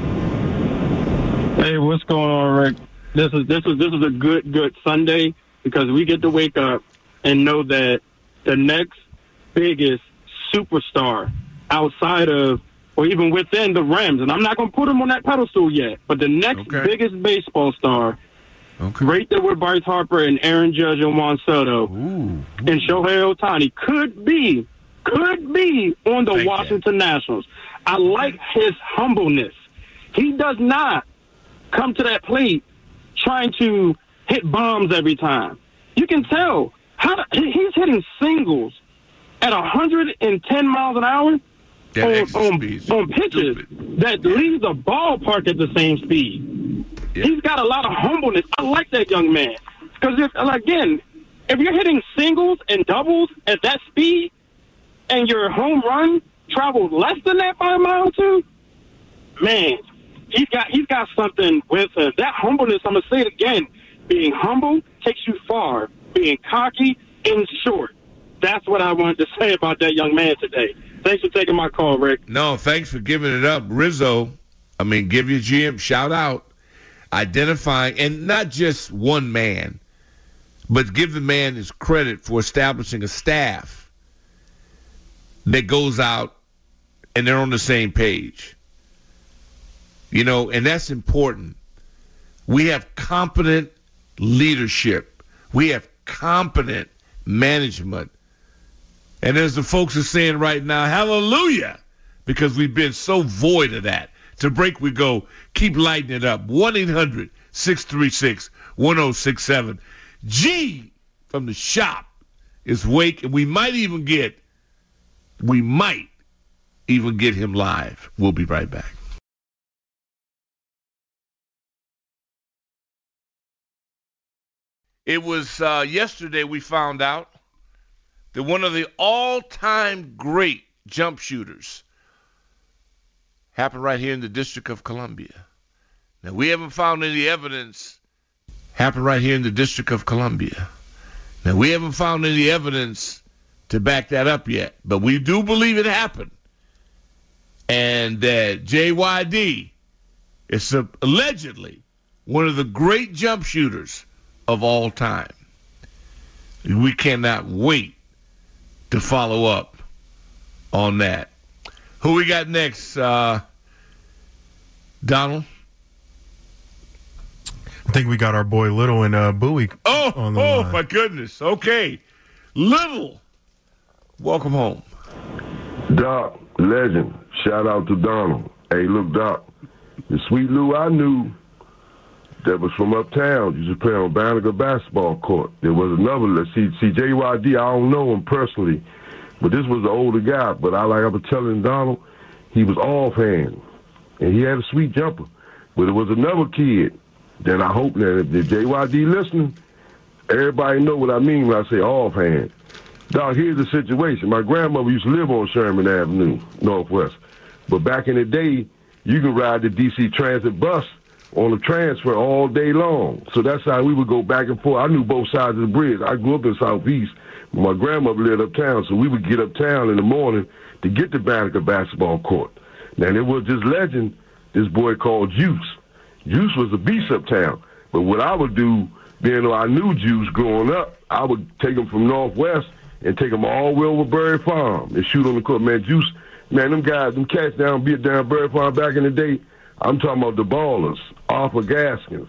Hey, what's going on, Rick? This is a good Sunday because we get to wake up and know that the next biggest superstar outside of or even within the Rams, and I'm not going to put him on that pedestal yet, but the next biggest baseball star, right there with Bryce Harper and Aaron Judge and Juan Soto, and Shohei Ohtani could be on the Washington Nationals. I like his humbleness. He does not come to that plate trying to hit bombs every time. You can tell he's hitting singles at 110 miles an hour on pitches that leave the ballpark at the same speed. Yeah. He's got a lot of humbleness. I like that young man. Because, if you're hitting singles and doubles at that speed and your home run travels less than that by a mile or two, man, he's got something with him. That humbleness, I'm going to say it again, being humble takes you far. Being cocky, in short. That's what I wanted to say about that young man today. Thanks for taking my call, Rick. No, thanks for giving it up. Rizzo, give your GM shout out. Identifying, and not just one man, but give the man his credit for establishing a staff that goes out and they're on the same page. And that's important. We have competent leadership. We have competent management. And as the folks are saying right now, hallelujah, because we've been so void of that. To break we go. Keep lighting it up. 1-800-636-1067. G from the shop is wake, and we might even get him live. We'll be right back. It was yesterday we found out that one of the all-time great jump shooters happened right here in the District of Columbia. Now, we haven't found any evidence. Happened right here in the District of Columbia. Now, we haven't found any evidence to back that up yet, but we do believe it happened. And that JYD is allegedly one of the great jump shooters of all time. We cannot wait to follow up on that. Who we got next, Donald? I think we got our boy Little and Bowie on the line. Oh, my goodness. Okay. Little, welcome home. Doc, legend. Shout out to Donald. Hey, look, Doc, the sweet Lou I knew that was from uptown used to play on Banneker basketball court. There was another, JYD, I don't know him personally, but this was an older guy. But I was telling Donald, he was offhand, and he had a sweet jumper. But it was another kid. Then I hope that if the JYD listening, everybody know what I mean when I say offhand. Doc, here's the situation. My grandmother used to live on Sherman Avenue, Northwest. But back in the day, you could ride the D.C. Transit bus on the transfer all day long. So that's how we would go back and forth. I knew both sides of the bridge. I grew up in Southeast. My grandmother lived uptown, so we would get uptown in the morning to get to Banneker basketball court. Now, there was this legend, this boy called Juice. Juice was a beast uptown. But what I would do, being though I knew Juice growing up, I would take him from Northwest and take him all the way over Berry Farm and shoot on the court. Man, Juice, man, them guys, them cats down Berry Farm back in the day, I'm talking about the ballers, Arthur Gaskins,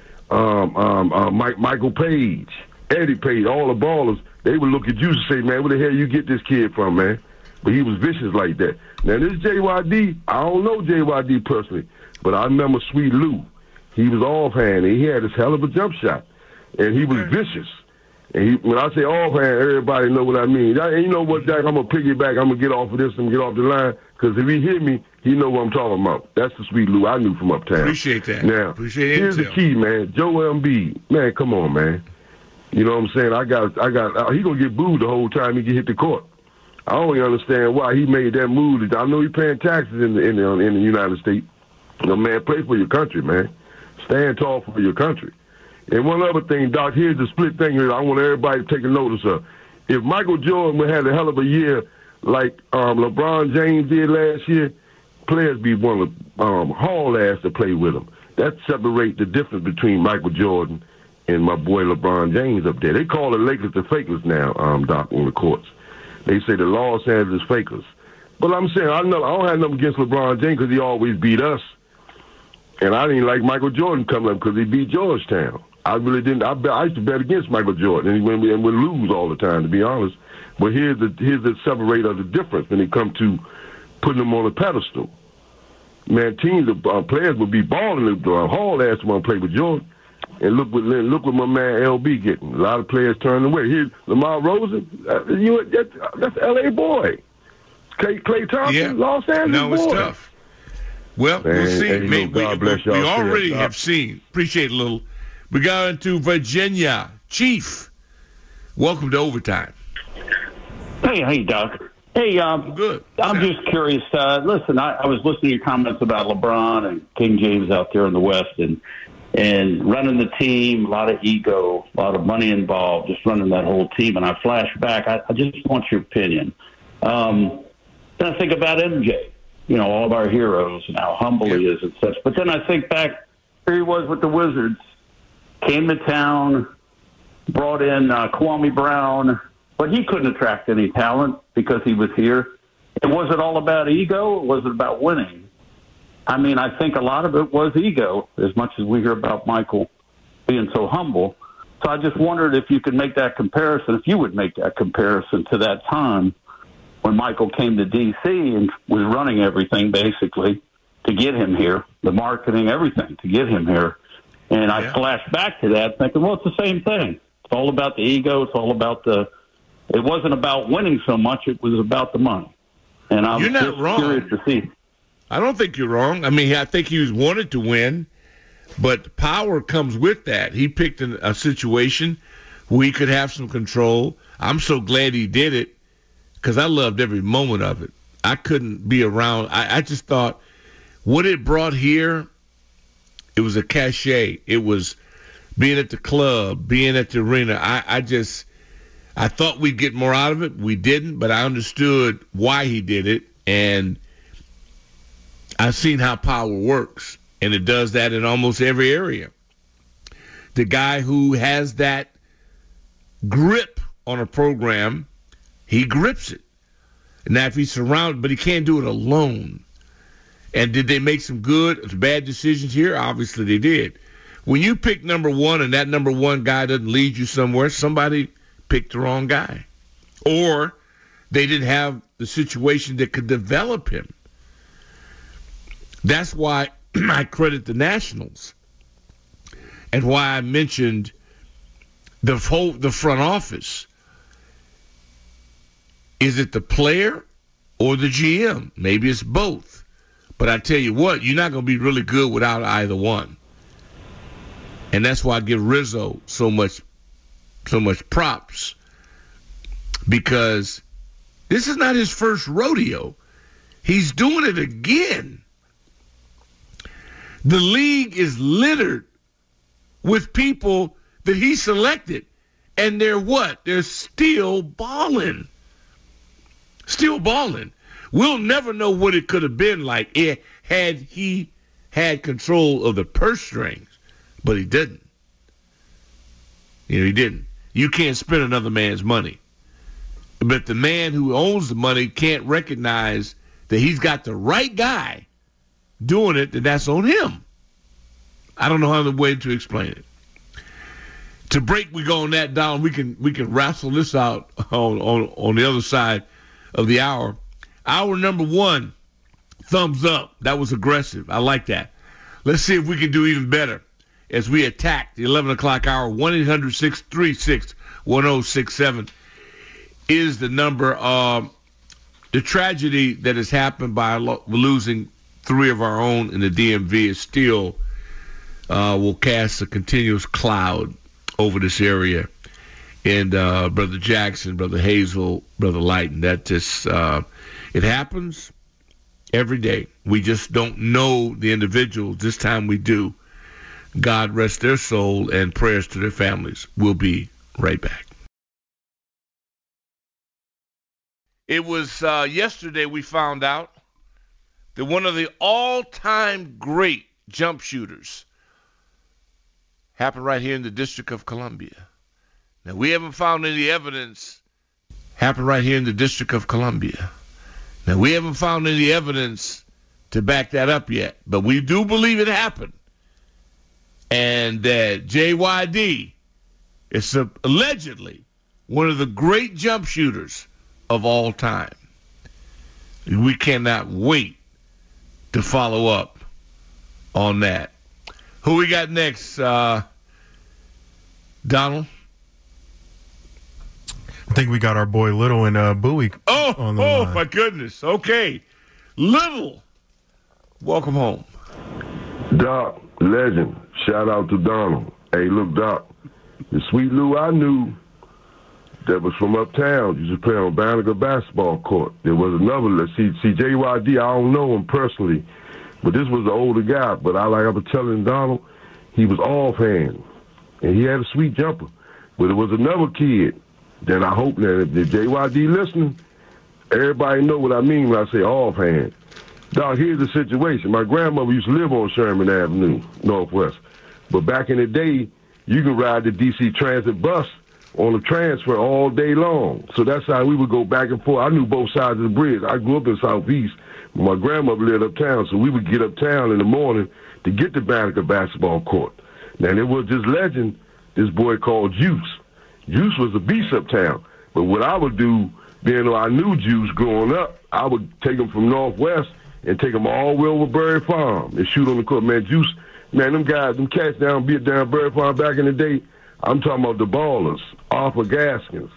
Michael Page, Eddie Page, all the ballers. They would look at Juice and say, man, where the hell you get this kid from, man? But he was vicious like that. Now, this JYD, I don't know JYD personally, but I remember Sweet Lou. He was offhand, and he had this hell of a jump shot, and he was vicious. And when I say offhand, everybody know what I mean. And you know what, Dak, I'm going to piggyback. I'm going to get off of this and get off the line, because if he hear me, he know what I'm talking about. That's the Sweet Lou I knew from uptown. Appreciate that. Now, Appreciate here's the key, man. Joel Embiid. Man, come on, man. You know what I'm saying? He going to get booed the whole time he get hit the court. I don't understand why he made that move. I know he's paying taxes in the United States. You know, man, play for your country, man. Stand tall for your country. And one other thing, Doc, here's the split thing here I want everybody to take a notice of. If Michael Jordan would have had a hell of a year like LeBron James did last year, players be one of haul ass to play with him. That separates the difference between Michael Jordan and my boy LeBron James up there. They call the Lakers the Fakers now, Doc, on the courts. They say the Los Angeles Fakers. But I'm saying, I don't have nothing against LeBron James because he always beat us. And I didn't like Michael Jordan coming up because he beat Georgetown. I really didn't. I used to bet against Michael Jordan, and we lose all the time, to be honest. But here's the separator of the difference when it comes to putting them on a pedestal. Man, teams, players would be balling. Hall ass want to play with Jordan. And look what my man LB getting. A lot of players turning away. Here's Lamar Rosen. That's L.A. boy. Clay Thompson, Los Angeles boy. No, it's tough. Well, we'll see. We already have seen. Appreciate it, Little. We got into Virginia. Chief, welcome to Overtime. Hey, Doc. Hey, good. I'm just curious. Listen, I was listening to your comments about LeBron and King James out there in the West and running the team, a lot of ego, a lot of money involved, just running that whole team. And I flash back. I just want your opinion. Then I think about MJ, all of our heroes and how humble he is and such. But then I think back, here he was with the Wizards, came to town, brought in Kwame Brown, but he couldn't attract any talent because he was here. And was it all about ego or was it about winning? I mean, I think a lot of it was ego, as much as we hear about Michael being so humble. So I just wondered if you could make that comparison, if you would make that comparison to that time when Michael came to D.C. and was running everything, basically, to get him here, the marketing, everything, to get him here. And I flashed back to that thinking, well, it's the same thing. It's all about the ego. It's all about it wasn't about winning so much. It was about the money. And I was just curious to see. I don't think you're wrong. I mean, I think he wanted to win, but power comes with that. He picked a situation where he could have some control. I'm so glad he did it because I loved every moment of it. I couldn't be around. I just thought what it brought here, it was a cachet. It was being at the club, being at the arena. I thought we'd get more out of it. We didn't, but I understood why he did it, and I've seen how power works, and it does that in almost every area. The guy who has that grip on a program, he grips it. Now, if he's surrounded, but he can't do it alone. And did they make some good, bad decisions here? Obviously they did. When you pick number one and that number one guy doesn't lead you somewhere, somebody picked the wrong guy. Or they didn't have the situation that could develop him. That's why I credit the Nationals and why I mentioned the front office. Is it the player or the GM? Maybe it's both. But I tell you what, you're not going to be really good without either one. And that's why I give Rizzo so much props, because this is not his first rodeo. He's doing it again. The league is littered with people that he selected. And they're what? They're still balling. Still balling. We'll never know what it could have been like had he had control of the purse strings. But he didn't. He didn't. You can't spend another man's money. But the man who owns the money can't recognize that he's got the right guy doing it, then that's on him. I don't know how the way to explain it. To break, we go on that down. We can wrestle this out on the other side of the hour. Hour number 1, thumbs up. That was aggressive. I like that. Let's see if we can do even better as we attack the 11 o'clock hour. 1-800-636-1067 is the number. The tragedy that has happened by losing 3 of our own in the DMV is still will cast a continuous cloud over this area. And Brother Jackson, Brother Hazel, Brother Lighton, that just, it happens every day. We just don't know the individuals. This time we do. God rest their soul, and prayers to their families. We'll be right back. It was yesterday we found out that one of the all-time great jump shooters happened right here in the District of Columbia. Now, we haven't found any evidence. Happened right here in the District of Columbia. Now, we haven't found any evidence to back that up yet, but we do believe it happened. And that JYD is allegedly one of the great jump shooters of all time. We cannot wait to follow up on that. Who we got next, Donald? I think we got our boy Little and Bowie on the line. My goodness. Okay. Little, welcome home. Doc, legend. Shout out to Donald. Hey, look, Doc, the sweet Lou I knew that was from uptown used to play on Banneker basketball court. There was another, see JYD, I don't know him personally, but this was the older guy. But I was telling Donald, he was offhand, and he had a sweet jumper. But it was another kid. Then I hope that if JYD listening, everybody know what I mean when I say offhand. Doc, here's the situation. My grandmother used to live on Sherman Avenue, Northwest. But back in the day, you could ride the D.C. Transit bus on the transfer all day long. So that's how we would go back and forth. I knew both sides of the bridge. I grew up in Southeast. My grandmother lived uptown, so we would get uptown in the morning to get to Banneker basketball court. Now, there was this legend, this boy called Juice. Juice was a beast uptown. But what I would do, being though I knew Juice growing up, I would take him from Northwest and take him all the way over Berry Farm and shoot on the court. Man, Juice, man, them guys, them cats down Berry Farm back in the day, I'm talking about the ballers, Arthur Gaskins,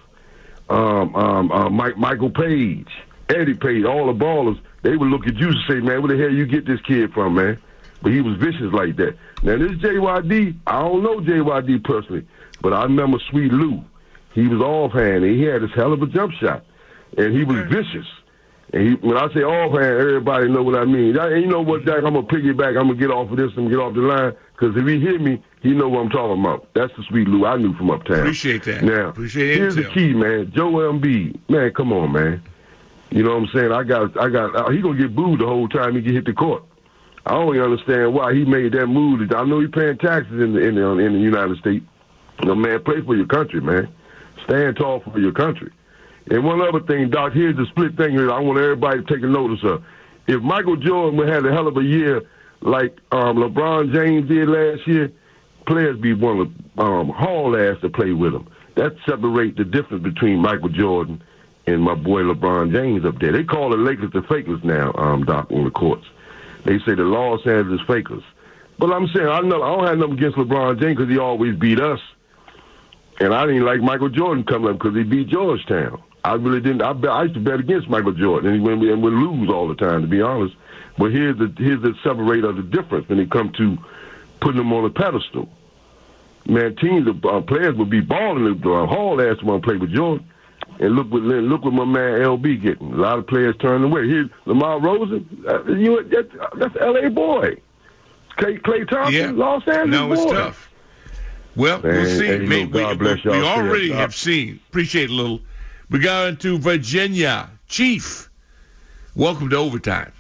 Michael Page, Eddie Page, all the ballers. They would look at Juice and say, man, where the hell you get this kid from, man? But he was vicious like that. Now, this JYD, I don't know JYD personally, but I remember Sweet Lou. He was offhand, and he had this hell of a jump shot, and he was vicious. And when I say offhand, everybody know what I mean. And you know what, Jack, I'm going to piggyback. I'm going to get off of this and get off the line, because if he hear me, he know what I'm talking about. That's the Sweet Lou I knew from uptown. Appreciate that. Now, Appreciate here's the key, man. Joel Embiid. Man, come on, man. You know what I'm saying? He going to get booed the whole time he get hit the court. I only understand why he made that move. I know he's paying taxes in the United States. You know, man, play for your country, man. Stand tall for your country. And one other thing, Doc, here's the split thing here I want everybody to take a notice of. If Michael Jordan would have a hell of a year like LeBron James did last year, players be wanting to haul ass to play with him. That separates the difference between Michael Jordan and my boy LeBron James up there. They call the Lakers the Fakers now, Doc, on the courts. They say the Los Angeles Fakers. But I'm saying, I don't have nothing against LeBron James because he always beat us. And I didn't like Michael Jordan coming up because he beat Georgetown. I really didn't. I used to bet against Michael Jordan, and we lose all the time, to be honest. But here's the separator of the difference when it comes to putting them on a pedestal. Man, teams, players would be balling. Hall ass want to play with Jordan. And look what my man LB getting. A lot of players turning away. Here's Lamar Rosen. That's L.A. boy. Klay Thompson, Los Angeles No, it's boy. tough. Well, we'll see. Hey, God bless y'all. We already have seen. Appreciate it, Little. We got into Virginia. Chief, welcome to Overtime.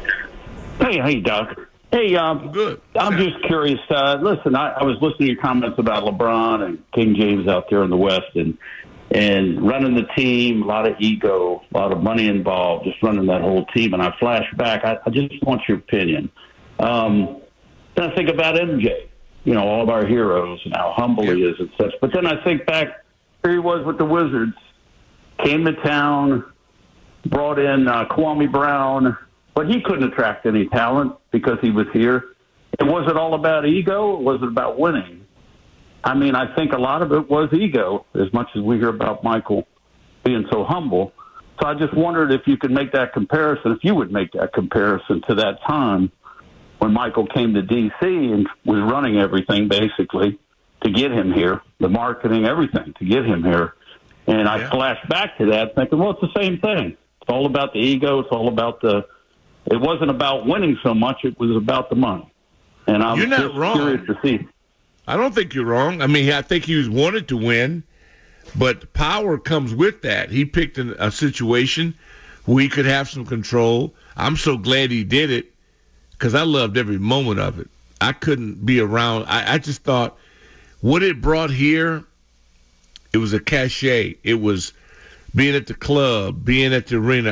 Hey, Doc. Hey, good. I'm just curious. Listen, I was listening to your comments about LeBron and King James out there in the West and running the team, a lot of ego, a lot of money involved, just running that whole team. And I flash back. I just want your opinion. Then I think about MJ, all of our heroes and how humble he is and such. But then I think back, here he was with the Wizards, came to town, brought in Kwame Brown, but he couldn't attract any talent because he was here. And was it all about ego or was it about winning? I mean, I think a lot of it was ego, as much as we hear about Michael being so humble. So I just wondered if you could make that comparison, if you would make that comparison to that time when Michael came to D.C. and was running everything, basically, to get him here, the marketing, everything, to get him here. And I flashed back to that thinking, well, it's the same thing. It's all about the ego. It's all about it wasn't about winning so much. It was about the money. And I'm just curious to see. I don't think you're wrong. I mean, I think he wanted to win, but power comes with that. He picked a situation where he could have some control. I'm so glad he did it because I loved every moment of it. I couldn't be around. I just thought what it brought here, it was a cachet. It was being at the club, being at the arena.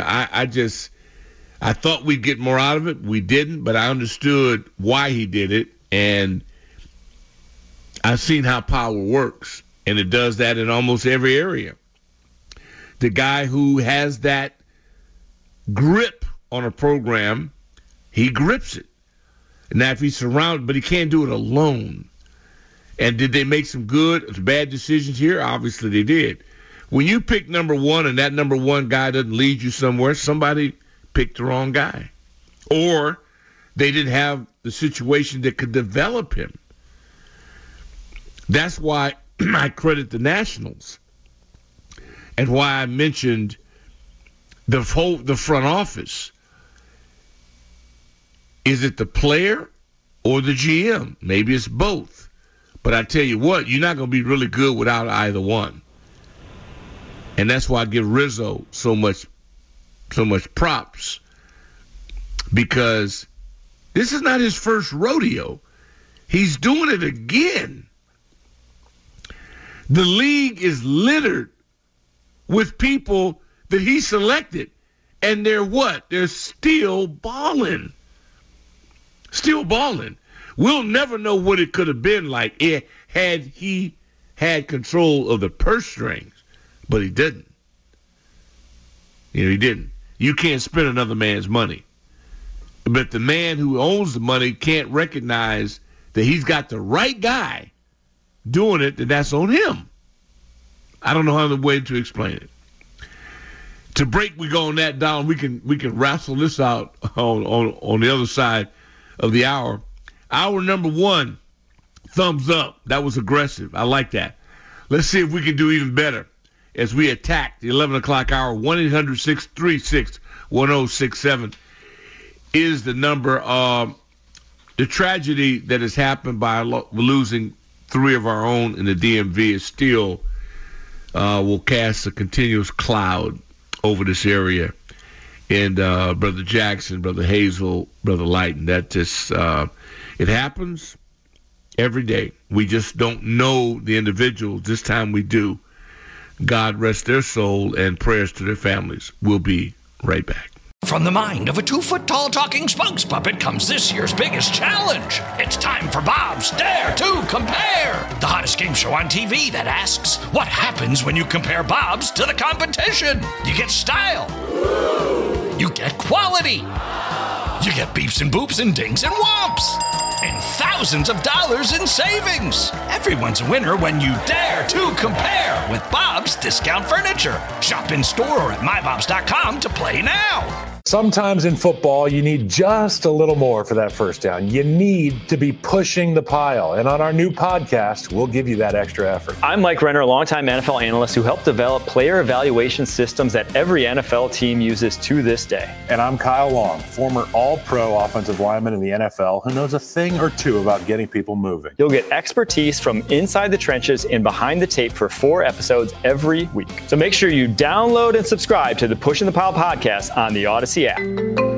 I thought we'd get more out of it. We didn't, but I understood why he did it, and I've seen how power works, and it does that in almost every area. The guy who has that grip on a program, he grips it. Now, if he's surrounded, but he can't do it alone. And did they make some good, bad decisions here? Obviously they did. When you pick number one and that number one guy doesn't lead you somewhere, somebody picked the wrong guy. Or they didn't have the situation that could develop him. That's why I credit the Nationals and why I mentioned the front office. Is it the player or the GM? Maybe it's both. But I tell you what, you're not going to be really good without either one. And that's why I give Rizzo so much props, because this is not his first rodeo. He's doing it again. The league is littered with people that he selected, and they're what? They're still balling. Still balling. We'll never know what it could have been like had he had control of the purse strings, but he didn't. He didn't. You can't spend another man's money. But the man who owns the money can't recognize that he's got the right guy doing it, then that's on him. I don't know how the way to explain it. To break, we go on that down. We can wrestle this out on the other side of the hour. Hour number one, thumbs up. That was aggressive. I like that. Let's see if we can do even better as we attack the 11 o'clock hour. 1-800-636-1067 is the number. The tragedy that has happened by losing three of our own in the DMV is still will cast a continuous cloud over this area. And Brother Jackson, Brother Hazel, Brother Lighton, that just it happens every day. We just don't know the individuals. This time we do. God rest their soul, and prayers to their families. We'll be right back. From the mind of a 2-foot-tall talking spokes puppet comes this year's biggest challenge. It's time for Bob's Dare to Compare, the hottest game show on TV that asks, what happens when you compare Bob's to the competition? You get style. You get quality. You get beeps and boops and dings and whomps. And thousands of dollars in savings. Everyone's a winner when you dare to compare with Bob's Discount Furniture. Shop in store or at mybobs.com to play now. Sometimes in football, you need just a little more for that first down. You need to be pushing the pile. And on our new podcast, we'll give you that extra effort. I'm Mike Renner, a longtime NFL analyst who helped develop player evaluation systems that every NFL team uses to this day. And I'm Kyle Long, former all-pro offensive lineman in the NFL who knows a thing or two about getting people moving. You'll get expertise from inside the trenches and behind the tape for 4 episodes every week. So make sure you download and subscribe to the Pushing the Pile podcast on the Odyssey app.